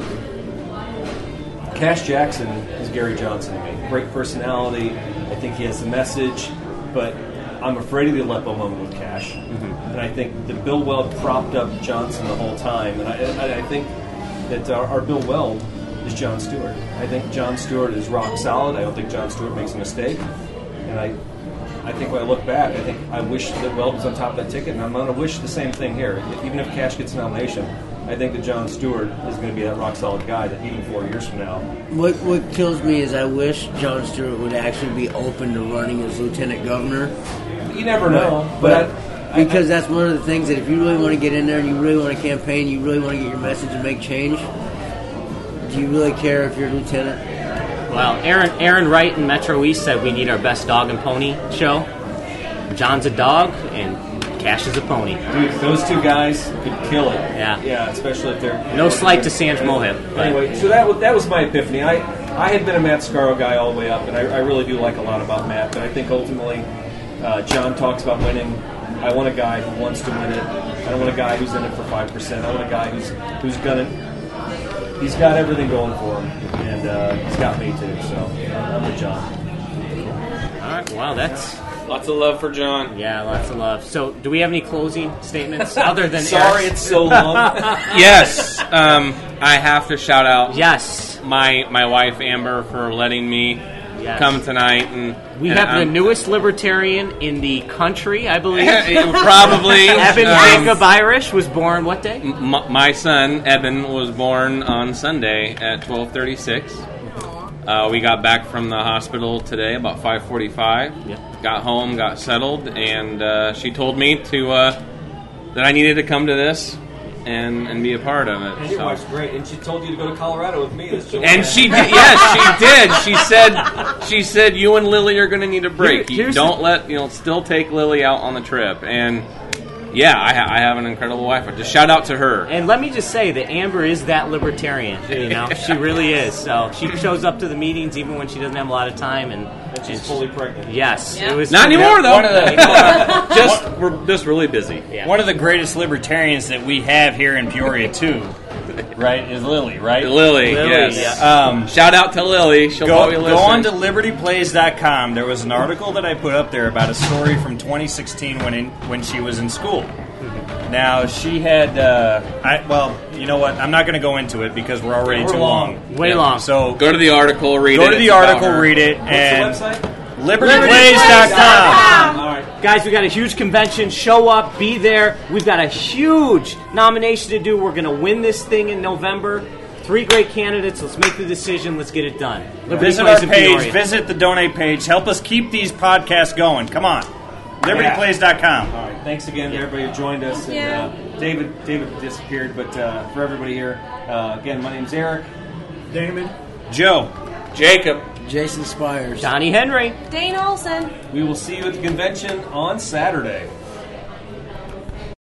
Cash Jackson is Gary Johnson to me. Great personality. I think he has the message, but I'm afraid of the Aleppo moment with Cash. Mm-hmm. And I think that Bill Weld propped up Johnson the whole time. And I think that our Bill Weld is Jon Stewart. I think Jon Stewart is rock solid. I don't think Jon Stewart makes a mistake. And I think when I look back, I think I wish that Weld was on top of that ticket, and I'm going to wish the same thing here. Even if Cash gets a nomination, I think that Jon Stewart is going to be that rock-solid guy that even 4 years from now. What kills me is I wish Jon Stewart would actually be open to running as lieutenant governor. You never know. Because that's one of the things that if you really want to get in there and you really want to campaign, you really want to get your message and make change, do you really care if you're lieutenant? Well, Aaron Wright in Metro East said we need our best dog and pony show. John's a dog and Cash is a pony. Dude, those two guys could kill it. Yeah, especially if they're... No slight to Sanj Mohib. Anyway, so that was my epiphany. I had been a Matt Scaro guy all the way up, and I really do like a lot about Matt, but I think ultimately John talks about winning. I want a guy who wants to win it. I don't want a guy who's in it for 5%. I want a guy who's gonna... He's got everything going for him, and he's got me too, so I'm with John. All right, wow, that's... Lots of love for John. Yeah, lots of love. So, do we have any closing statements other than Sorry Eric's? It's so long. Yes, I have to shout out yes my wife Amber for letting me come tonight, and we have the newest libertarian in the country, I believe. Probably. Evan Jacob Irish was born what day? My son Evan was born on Sunday at 12:36. We got back from the hospital today about 5:45. Yep. Got home, got settled, and she told me that I needed to come to this and be a part of it. And your wife's great, and she told you to go to Colorado with me this July. And she did. Yes, she did. She said you and Lily are going to need a break. Don't still take Lily out on the trip. And Yeah, I have an incredible wife. Just shout out to her. And let me just say that Amber is that libertarian. You know, she really is. So she shows up to the meetings even when she doesn't have a lot of time, and she's fully pregnant. Yes, Yeah. it was Not anymore though. We're just really busy. Yeah. One of the greatest libertarians that we have here in Peoria too, right, is Lily, right? Lily, Lily, yes. yeah. Shout out to Lily. She'll probably listen. Go on to libertyplays.com. There was an article that I put up there about a story from 2016 when she was in school. Now, she had, you know what? I'm not going to go into it because we're already too long. Way long. So Go to the article, read it. go to the It's about article, her. read it, What's and the website? libertyplays.com. All right. Guys, we got a huge convention. Show up, be there. We've got a huge nomination to do. We're going to win this thing in November. 3 great candidates. Let's make the decision. Let's get it done. Liberty Visit Plays our in page. Peoria. Visit the donate page. Help us keep these podcasts going. Come on. libertyplays.com. All right. Thanks again to everybody who joined us. And, David disappeared, but for everybody here, again, my name's Eric. Damon. Joe. Jacob. Jason Spires. Donnie Henry. Dane Olson. We will see you at the convention on Saturday.